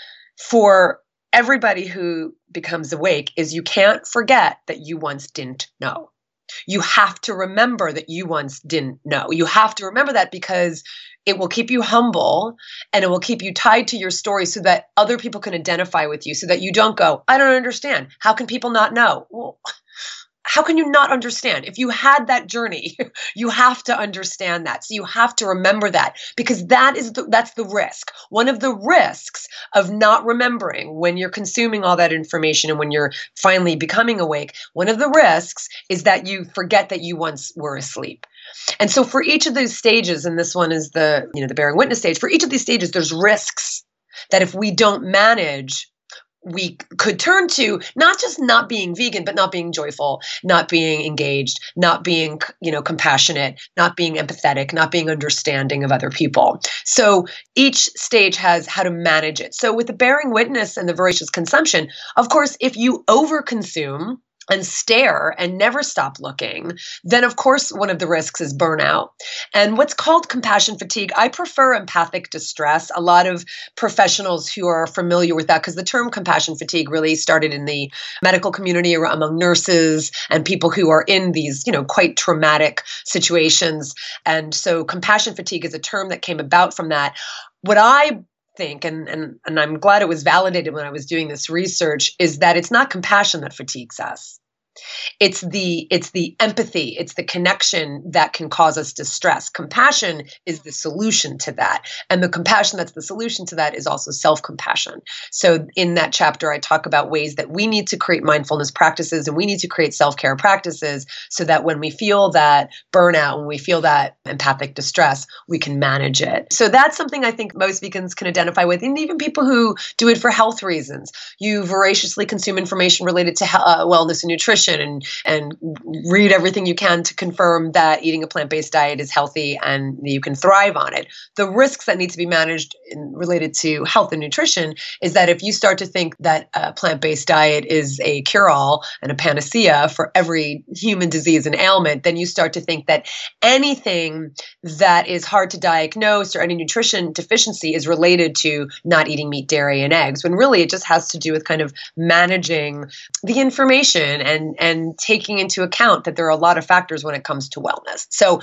for everybody who becomes awake is you can't forget that you once didn't know. You have to remember that you once didn't know. You have to remember that because it will keep you humble and it will keep you tied to your story so that other people can identify with you so that you don't go, I don't understand. How can people not know? Well, how can you not understand? If you had that journey, you have to understand that. So you have to remember that because that's the risk. One of the risks of not remembering when you're consuming all that information and when you're finally becoming awake, one of the risks is that you forget that you once were asleep. And so for each of those stages, and this one is the bearing witness stage, for each of these stages, there's risks that if we don't manage, we could turn to not just not being vegan, but not being joyful, not being engaged, not being, compassionate, not being empathetic, not being understanding of other people. So each stage has how to manage it. So with the bearing witness and the voracious consumption, of course, if you overconsume and stare and never stop looking, then of course one of the risks is burnout. And what's called compassion fatigue, I prefer empathic distress. A lot of professionals who are familiar with that, because the term compassion fatigue really started in the medical community among nurses and people who are in these, quite traumatic situations. And so compassion fatigue is a term that came about from that. What I think, and I'm glad it was validated when I was doing this research, is that it's not compassion that fatigues us. It's the empathy, it's the connection that can cause us distress. Compassion is the solution to that. And the compassion that's the solution to that is also self-compassion. So in that chapter, I talk about ways that we need to create mindfulness practices and we need to create self-care practices so that when we feel that burnout, when we feel that empathic distress, we can manage it. So that's something I think most vegans can identify with, and even people who do it for health reasons. You voraciously consume information related to wellness and nutrition, and read everything you can to confirm that eating a plant-based diet is healthy and you can thrive on it. The risks that need to be managed related to health and nutrition is that if you start to think that a plant-based diet is a cure-all and a panacea for every human disease and ailment, then you start to think that anything that is hard to diagnose or any nutrition deficiency is related to not eating meat, dairy, and eggs, when really it just has to do with kind of managing the information and taking into account that there are a lot of factors when it comes to wellness.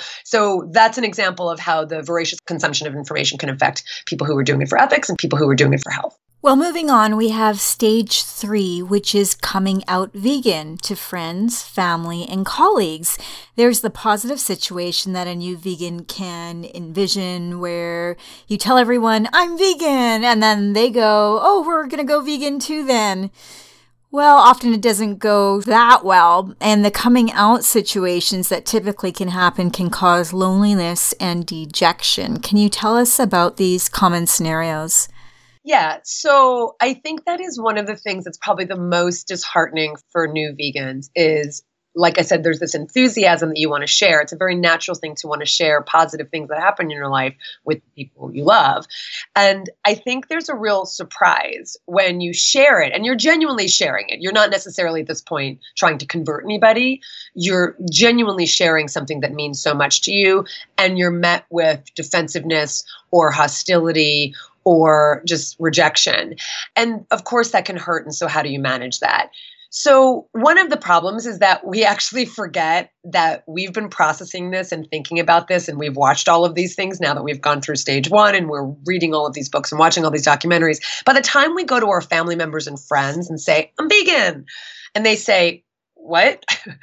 So that's an example of how the voracious consumption of information can affect people who are doing it for ethics and people who are doing it for health. Well, moving on, we have stage 3, which is coming out vegan to friends, family, and colleagues. There's the positive situation that a new vegan can envision where you tell everyone, I'm vegan, and then they go, oh, we're going to go vegan too then. Well, often it doesn't go that well, and the coming out situations that typically can happen can cause loneliness and dejection. Can you tell us about these common scenarios? Yeah, so I think that is one of the things that's probably the most disheartening for new vegans is, like I said, there's this enthusiasm that you want to share. It's a very natural thing to want to share positive things that happen in your life with people you love. And I think there's a real surprise when you share it and you're genuinely sharing it. You're not necessarily at this point trying to convert anybody. You're genuinely sharing something that means so much to you, and you're met with defensiveness or hostility or just rejection. And of course that can hurt. And so how do you manage that? So one of the problems is that we actually forget that we've been processing this and thinking about this, and we've watched all of these things now that we've gone through stage 1 and we're reading all of these books and watching all these documentaries. By the time we go to our family members and friends and say, I'm vegan, and they say, what?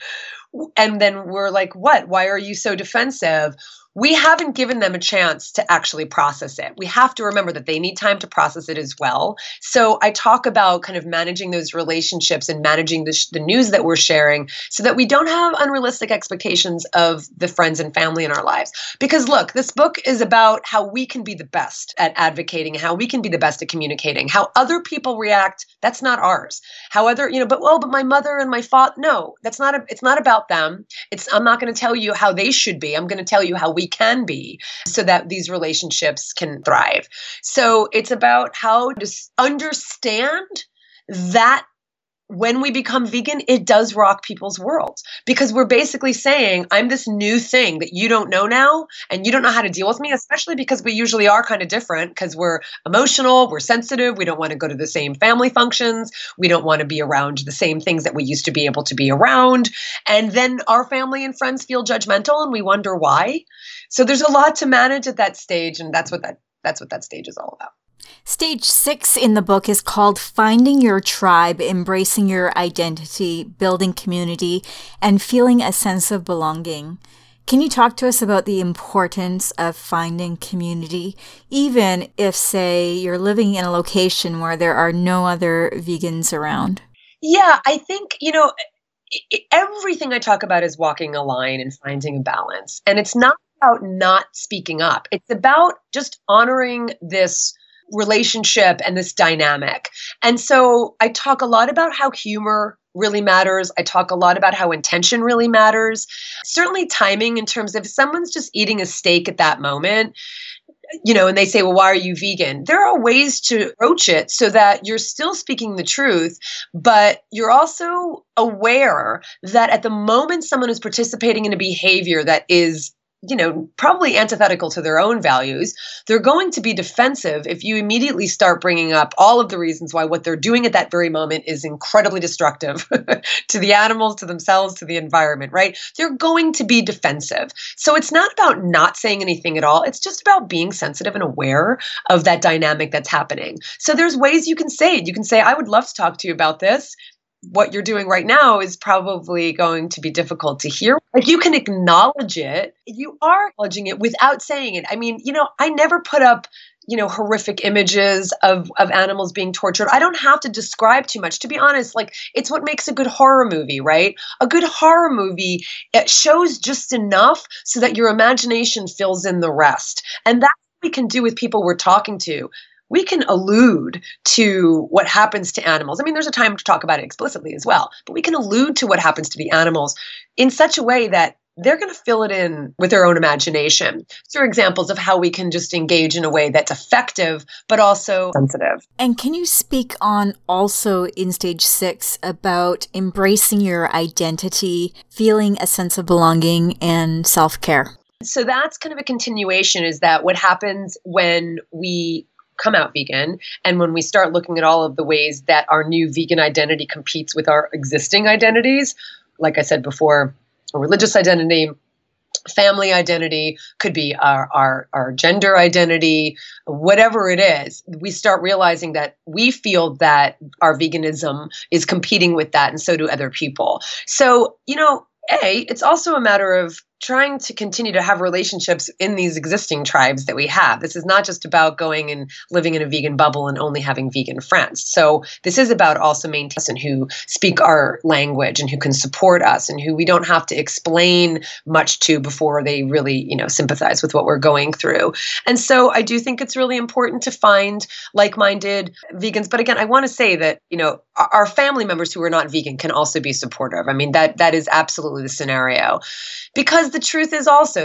And then we're like, what? Why are you so defensive? We haven't given them a chance to actually process it. We have to remember that they need time to process it as well. So I talk about kind of managing those relationships and managing the news that we're sharing so that we don't have unrealistic expectations of the friends and family in our lives. Because look, this book is about how we can be the best at advocating, how we can be the best at communicating, how other people react. That's not ours. However, but my mother and my father, no, it's not about them. I'm not going to tell you how they should be. I'm going to tell you how we can be so that these relationships can thrive. So it's about how to understand that when we become vegan, it does rock people's worlds, because we're basically saying, I'm this new thing that you don't know now, and you don't know how to deal with me, especially because we usually are kind of different because we're emotional, we're sensitive, we don't want to go to the same family functions, we don't want to be around the same things that we used to be able to be around. And then our family and friends feel judgmental and we wonder why. So there's a lot to manage at that stage, and that's what that stage is all about. Stage 6 in the book is called Finding Your Tribe, Embracing Your Identity, Building Community, and Feeling a Sense of Belonging. Can you talk to us about the importance of finding community, even if, say, you're living in a location where there are no other vegans around? Yeah, I think, everything I talk about is walking a line and finding a balance. And it's not about not speaking up. It's about just honoring this relationship and this dynamic. And so I talk a lot about how humor really matters. I talk a lot about how intention really matters. Certainly timing, in terms of if someone's just eating a steak at that moment, and they say, well, why are you vegan? There are ways to approach it so that you're still speaking the truth, but you're also aware that at the moment someone is participating in a behavior that is probably antithetical to their own values, they're going to be defensive if you immediately start bringing up all of the reasons why what they're doing at that very moment is incredibly destructive to the animals, to themselves, to the environment, right? They're going to be defensive. So it's not about not saying anything at all. It's just about being sensitive and aware of that dynamic that's happening. So there's ways you can say it. You can say, I would love to talk to you about this. What you're doing right now is probably going to be difficult to hear. Like, you can acknowledge it. You are acknowledging it without saying it. I mean, I never put up, horrific images of animals being tortured. I don't have to describe too much. To be honest, it's what makes a good horror movie, right? A good horror movie, it shows just enough so that your imagination fills in the rest. And that's what we can do with people we're talking to. We can allude to what happens to animals. I mean, there's a time to talk about it explicitly as well, but we can allude to what happens to the animals in such a way that they're going to fill it in with their own imagination. These are examples of how we can just engage in a way that's effective, but also sensitive. And can you speak on also in stage 6 about embracing your identity, feeling a sense of belonging, and self-care? So that's kind of a continuation, is that what happens when we come out vegan, and when we start looking at all of the ways that our new vegan identity competes with our existing identities, like I said before, a religious identity, family identity, could be our gender identity, whatever it is, we start realizing that we feel that our veganism is competing with that, and so do other people. So, it's also a matter of trying to continue to have relationships in these existing tribes that we have. This is not just about going and living in a vegan bubble and only having vegan friends. So this is about also maintaining who speak our language and who can support us and who we don't have to explain much to before they really, sympathize with what we're going through. And so I do think it's really important to find like-minded vegans. But again, I want to say that, our family members who are not vegan can also be supportive. I mean, that is absolutely the scenario. Because the truth is also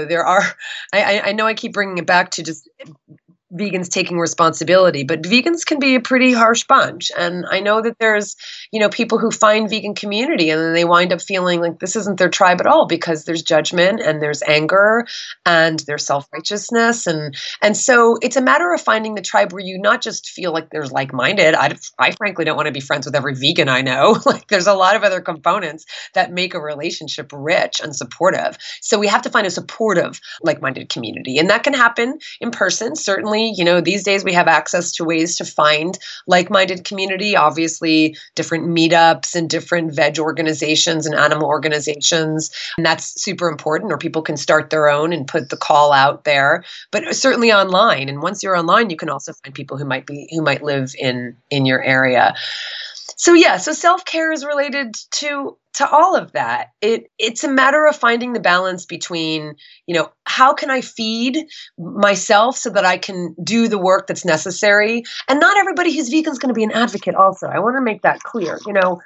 I know I keep bringing it back to just vegans taking responsibility, but vegans can be a pretty harsh bunch. And I know that there's, people who find vegan community and then they wind up feeling like this isn't their tribe at all because there's judgment and there's anger and there's self-righteousness. And so it's a matter of finding the tribe where you not just feel like there's like-minded. I frankly don't want to be friends with every vegan I know. Like there's a lot of other components that make a relationship rich and supportive. So we have to find a supportive, like-minded community. And that can happen in person, certainly. These days we have access to ways to find like-minded community, obviously different meetups and different veg organizations and animal organizations. And that's super important, or people can start their own and put the call out there, but certainly online. And once you're online, you can also find people who might live in your area. So self-care is related to all of that. It's a matter of finding the balance between, how can I feed myself so that I can do the work that's necessary? And not everybody who's vegan is going to be an advocate also. I want to make that clear.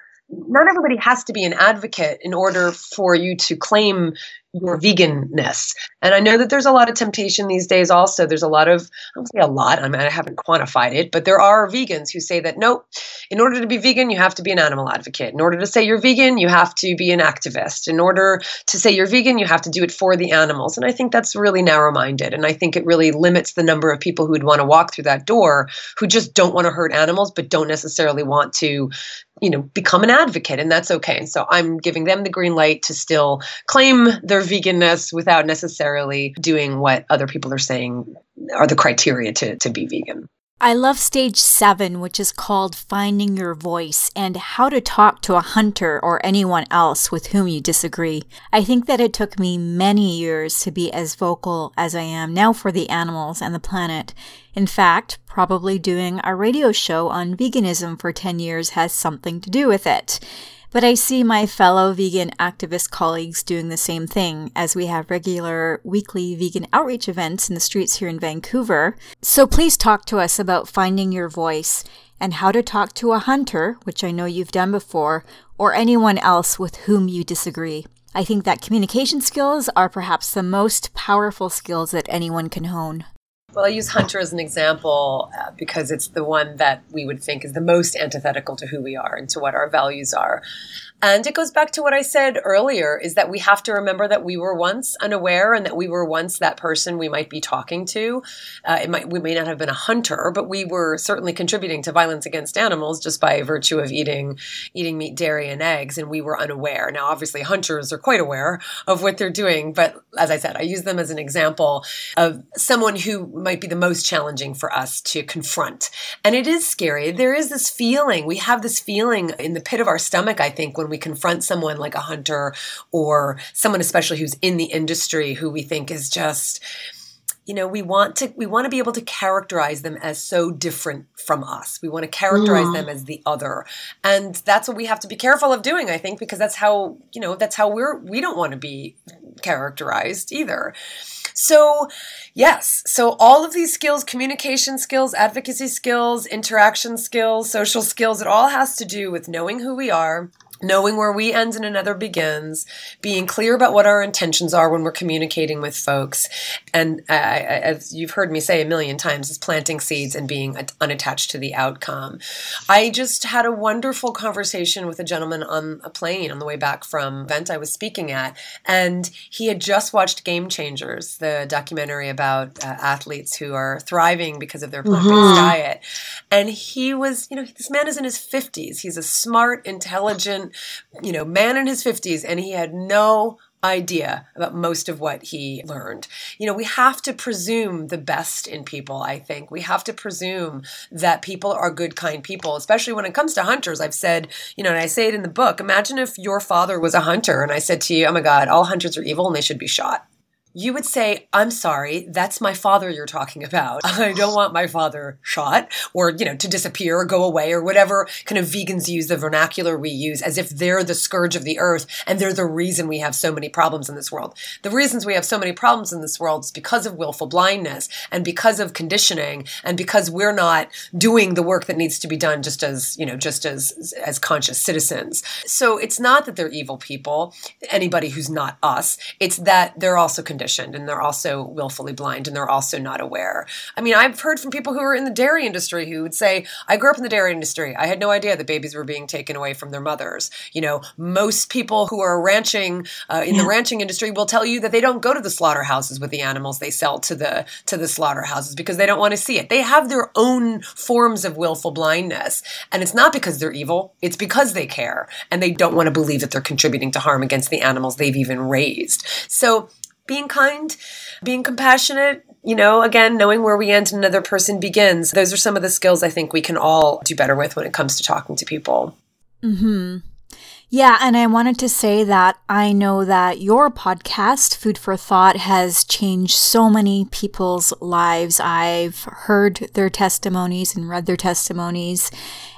Not everybody has to be an advocate in order for you to claim your veganness. And I know that there's a lot of temptation these days also. There's a lot of, I don't say a lot, I haven't quantified it, but there are vegans who say that, nope, in order to be vegan, you have to be an animal advocate. In order to say you're vegan, you have to be an activist. In order to say you're vegan, you have to do it for the animals. And I think that's really narrow-minded. And I think it really limits the number of people who would want to walk through that door who just don't want to hurt animals, but don't necessarily want to become an advocate, and that's okay. And so I'm giving them the green light to still claim their veganness without necessarily doing what other people are saying are the criteria to be vegan. I love stage 7, which is called Finding Your Voice, and how to talk to a hunter or anyone else with whom you disagree. I think that it took me many years to be as vocal as I am now for the animals and the planet. In fact, probably doing a radio show on veganism for 10 years has something to do with it. But I see my fellow vegan activist colleagues doing the same thing as we have regular weekly vegan outreach events in the streets here in Vancouver. So please talk to us about finding your voice and how to talk to a hunter, which I know you've done before, or anyone else with whom you disagree. I think that communication skills are perhaps the most powerful skills that anyone can hone. Well, I use hunter as an example because it's the one that we would think is the most antithetical to who we are and to what our values are. And it goes back to what I said earlier, is that we have to remember that we were once unaware and that we were once that person we might be talking to. We may not have been a hunter, but we were certainly contributing to violence against animals just by virtue of eating meat, dairy, and eggs, and we were unaware. Now, obviously, hunters are quite aware of what they're doing, but as I said, I use them as an example of someone who might be the most challenging for us to confront. And it is scary. There is this feeling, we have this feeling in the pit of our stomach, I think, when we confront someone like a hunter or someone especially who's in the industry who we think is just, we want to be able to characterize them as so different from us. We want to characterize them as the other. And that's what we have to be careful of doing, I think, because that's how we don't want to be characterized either. So, yes. So all of these skills, communication skills, advocacy skills, interaction skills, social skills, it all has to do with knowing who we are, knowing where we end and another begins, being clear about what our intentions are when we're communicating with folks. And as you've heard me say a million times, is planting seeds and being unattached to the outcome. I just had a wonderful conversation with a gentleman on a plane on the way back from an event I was speaking at. And he had just watched Game Changers, the documentary about athletes who are thriving because of their plant-based diet. And he was, this man is in his 50s. He's a smart, intelligent, man in his 50s, and he had no idea about most of what he learned. We have to presume the best in people, I think. We have to presume that people are good, kind people, especially when it comes to hunters. I've said, and I say it in the book, imagine if your father was a hunter and I said to you, oh my God, all hunters are evil and they should be shot. You would say, I'm sorry, that's my father you're talking about. I don't want my father shot or, to disappear or go away or whatever kind of vegans use, the vernacular we use, as if they're the scourge of the earth and they're the reason we have so many problems in this world. The reasons we have so many problems in this world is because of willful blindness and because of conditioning and because we're not doing the work that needs to be done just as conscious citizens. So it's not that they're evil people, anybody who's not us. It's that they're also conditioned and they're also willfully blind and they're also not aware. I mean, I've heard from people who are in the dairy industry who would say, I grew up in the dairy industry. I had no idea that babies were being taken away from their mothers. Most people who are ranching in the ranching industry will tell you that they don't go to the slaughterhouses with the animals they sell to the slaughterhouses because they don't want to see it. They have their own forms of willful blindness. And it's not because they're evil. It's because they care and they don't want to believe that they're contributing to harm against the animals they've even raised. So being kind, being compassionate, again, knowing where we end and another person begins. Those are some of the skills I think we can all do better with when it comes to talking to people. Mm-hmm. Yeah, and I wanted to say that I know that your podcast, Food for Thought, has changed so many people's lives. I've heard their testimonies and read their testimonies,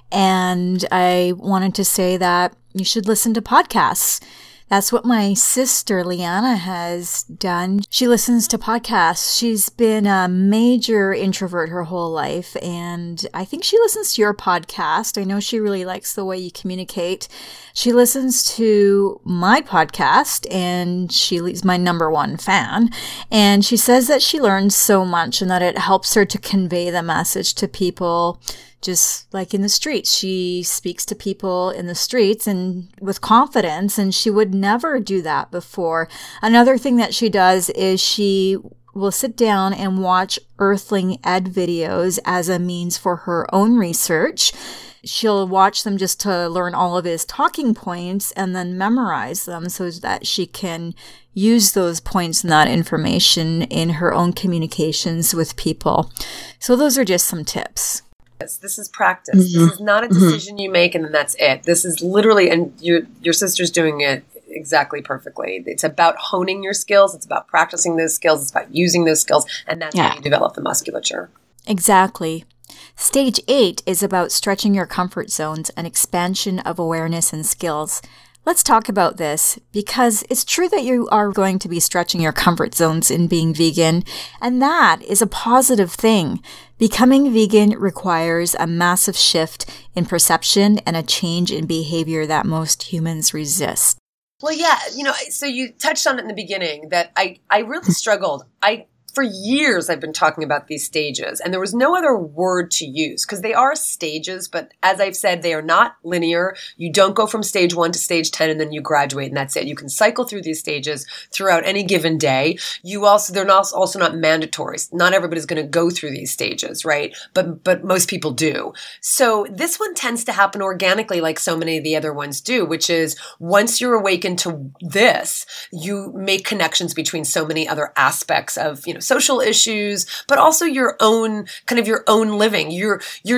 and I wanted to say that you should listen to podcasts. That's what my sister, Leanna, has done. She listens to podcasts. She's been a major introvert her whole life, and I think she listens to your podcast. I know she really likes the way you communicate. She listens to my podcast, and she's my number one fan. And she says that she learns so much and that it helps her to convey the message to people. Just like in the streets, she speaks to people in the streets and with confidence, and she would never do that before. Another thing that she does is she will sit down and watch Earthling Ed videos as a means for her own research. She'll watch them just to learn all of his talking points and then memorize them so that she can use those points and that information in her own communications with people. So those are just some tips. This is practice. Mm-hmm. This is not a decision you make and then that's it. This is literally, and your sister's doing it exactly perfectly. It's about honing your skills. It's about practicing those skills. It's about using those skills. And that's how you develop the musculature. Exactly. Stage 8 is about stretching your comfort zones and expansion of awareness and skills. Let's talk about this because it's true that you are going to be stretching your comfort zones in being vegan, and that is a positive thing. Becoming vegan requires a massive shift in perception and a change in behavior that most humans resist. Well, yeah, so you touched on it in the beginning that I really struggled. For years, I've been talking about these stages, and there was no other word to use because they are stages, but as I've said, they are not linear. You don't go from stage 1 to stage 10 and then you graduate and that's it. You can cycle through these stages throughout any given day. They're also not mandatory. Not everybody's going to go through these stages, right? But most people do. So this one tends to happen organically like so many of the other ones do, which is once you're awakened to this, you make connections between so many other aspects of, social issues, but also your own living. You're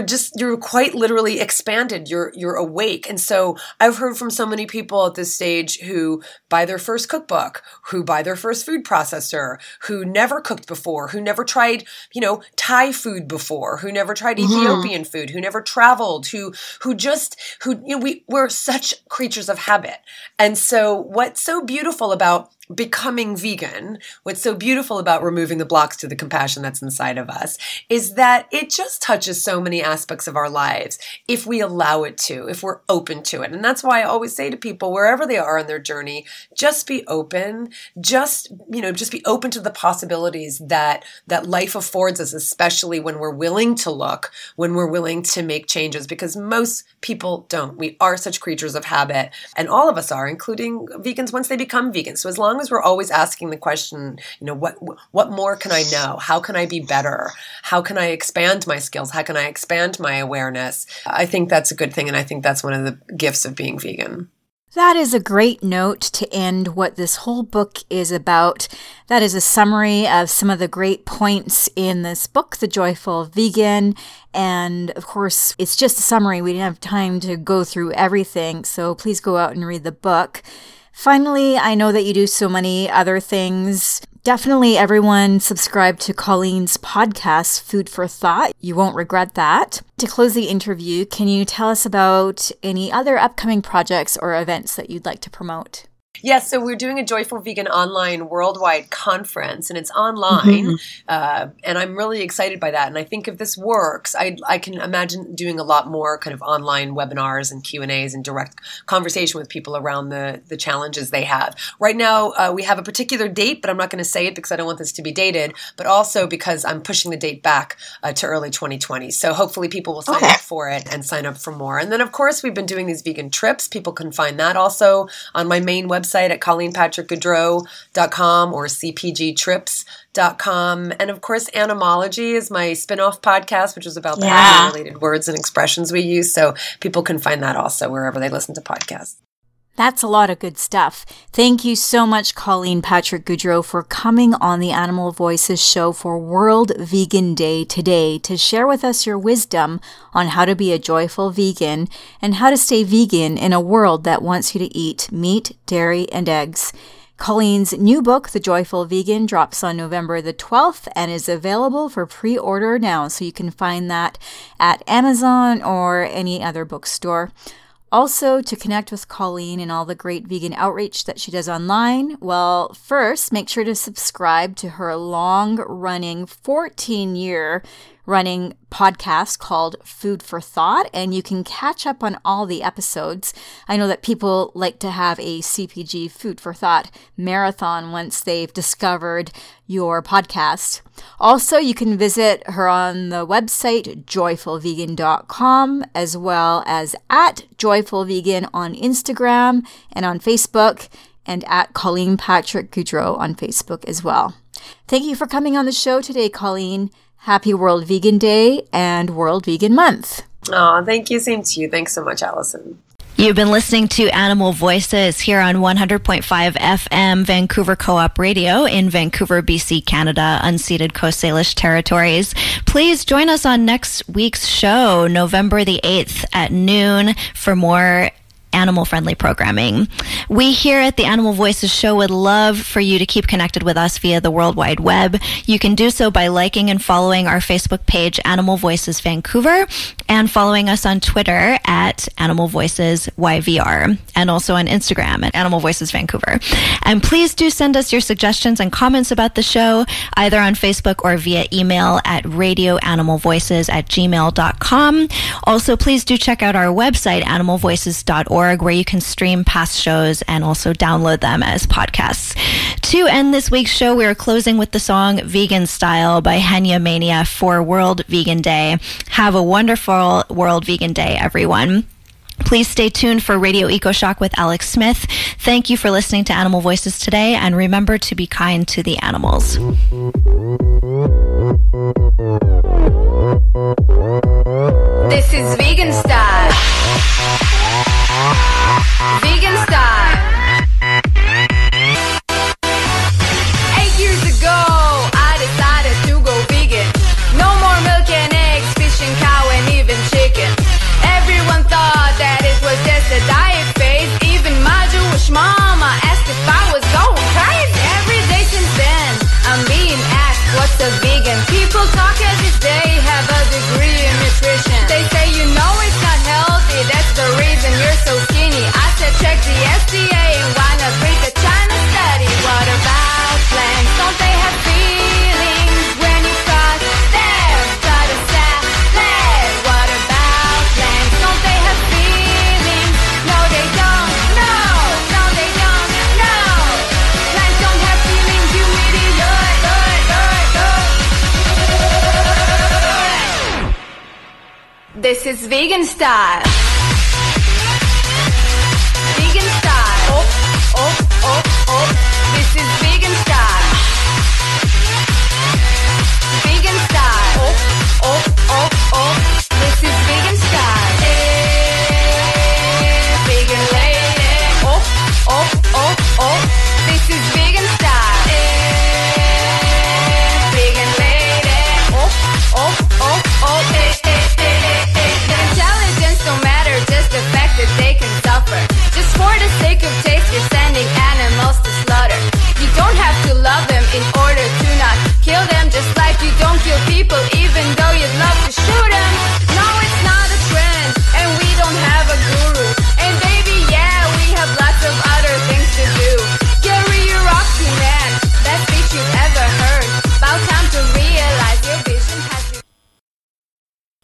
quite literally expanded. You're awake. And so I've heard from so many people at this stage who buy their first cookbook, who buy their first food processor, who never cooked before, who never tried, Thai food before, who never tried Ethiopian food, who never traveled, we're such creatures of habit. And so what's so beautiful about becoming vegan, what's so beautiful about removing the blocks to the compassion that's inside of us is that it just touches so many aspects of our lives if we allow it to, if we're open to it. And that's why I always say to people, wherever they are in their journey, just be open, just be open to the possibilities that life affords us, especially when we're willing to look, when we're willing to make changes, because most people don't. We are such creatures of habit, and all of us are, including vegans once they become vegans. So as long as we're always asking the question, what more can I know? How can I be better? How can I expand my skills? How can I expand my awareness? I think that's a good thing, and I think that's one of the gifts of being vegan. That is a great note to end what this whole book is about. That is a summary of some of the great points in this book, The Joyful Vegan. And of course, it's just a summary. We didn't have time to go through everything. So please go out and read the book. Finally, I know that you do so many other things. Definitely everyone subscribe to Colleen's podcast, Food for Thought. You won't regret that. To close the interview, can you tell us about any other upcoming projects or events that you'd like to promote? Yes, so we're doing a Joyful Vegan online worldwide conference, and it's online, and I'm really excited by that. And I think if this works, I can imagine doing a lot more kind of online webinars and Q&As and direct conversation with people around the challenges they have. Right now, we have a particular date, but I'm not going to say it because I don't want this to be dated, but also because I'm pushing the date back to early 2020. So hopefully people will sign up for it and sign up for more. And then, of course, we've been doing these vegan trips. People can find that also on my main website at ColleenPatrickGoudreau.com or CPGTrips.com. And of course, Animology is my spin-off podcast, which is about the animal-related words and expressions we use. So people can find that also wherever they listen to podcasts. That's a lot of good stuff. Thank you so much, Colleen Patrick Goudreau, for coming on the Animal Voices show for World Vegan Day today to share with us your wisdom on how to be a joyful vegan and how to stay vegan in a world that wants you to eat meat, dairy, and eggs. Colleen's new book, The Joyful Vegan, drops on November the 12th and is available for pre-order now, so you can find that at Amazon or any other bookstore. Also, to connect with Colleen and all the great vegan outreach that she does online, well, first, make sure to subscribe to her long-running, 14-year running podcast called Food for Thought, and you can catch up on all the episodes. I know that people like to have a CPG Food for Thought marathon once they've discovered your podcast. Also, you can visit her on the website joyfulvegan.com, as well as at Joyful Vegan on Instagram and on Facebook, and at Colleen Patrick Goudreau on Facebook as well. Thank you for coming on the show today, Colleen. Happy World Vegan Day and World Vegan Month. Oh, thank you. Same to you. Thanks so much, Allison. You've been listening to Animal Voices here on 100.5 FM Vancouver Co-op Radio in Vancouver, BC, Canada, unceded Coast Salish territories. Please join us on next week's show, November the 8th at noon, for more animal-friendly programming. We here at the Animal Voices show would love for you to keep connected with us via the World Wide Web. You can do so by liking and following our Facebook page, Animal Voices Vancouver, and following us on Twitter at Animal Voices YVR, and also on Instagram at Animal Voices Vancouver. And please do send us your suggestions and comments about the show, either on Facebook or via email at radioanimalvoices@gmail.com. Also, please do check out our website, animalvoices.org, where you can stream past shows and also download them as podcasts. To end this week's show, we are closing with the song Vegan Style by Henya Mania for World Vegan Day. Have a wonderful World Vegan Day, everyone. Please stay tuned for Radio EcoShock with Alex Smith. Thank you for listening to Animal Voices today, and remember to be kind to the animals. This is Vegan Style. Vegan Style. 8 years ago, I decided to go vegan. No more milk and eggs, fish and cow and even chicken. Everyone thought that it was just a diet phase. Even my Jewish mama asked if I was going crazy. Every day since then, I'm being asked what's a vegan. People talk as if they have a degree in nutrition. They say, you know it's not healthy, that's the reason you're so skinny. I said check the FDA and why not read the China study? What about plants? Don't they have feelings when you cross them? Got a salad. What about plants? Don't they have feelings? No, they don't. No, no, they don't. No, plants don't have feelings. You idiot. This is Vegan Style. Vegan Style. Oh, oh, oh, oh. This is Vegan Style. Vegan Style. Oh, oh, oh, oh.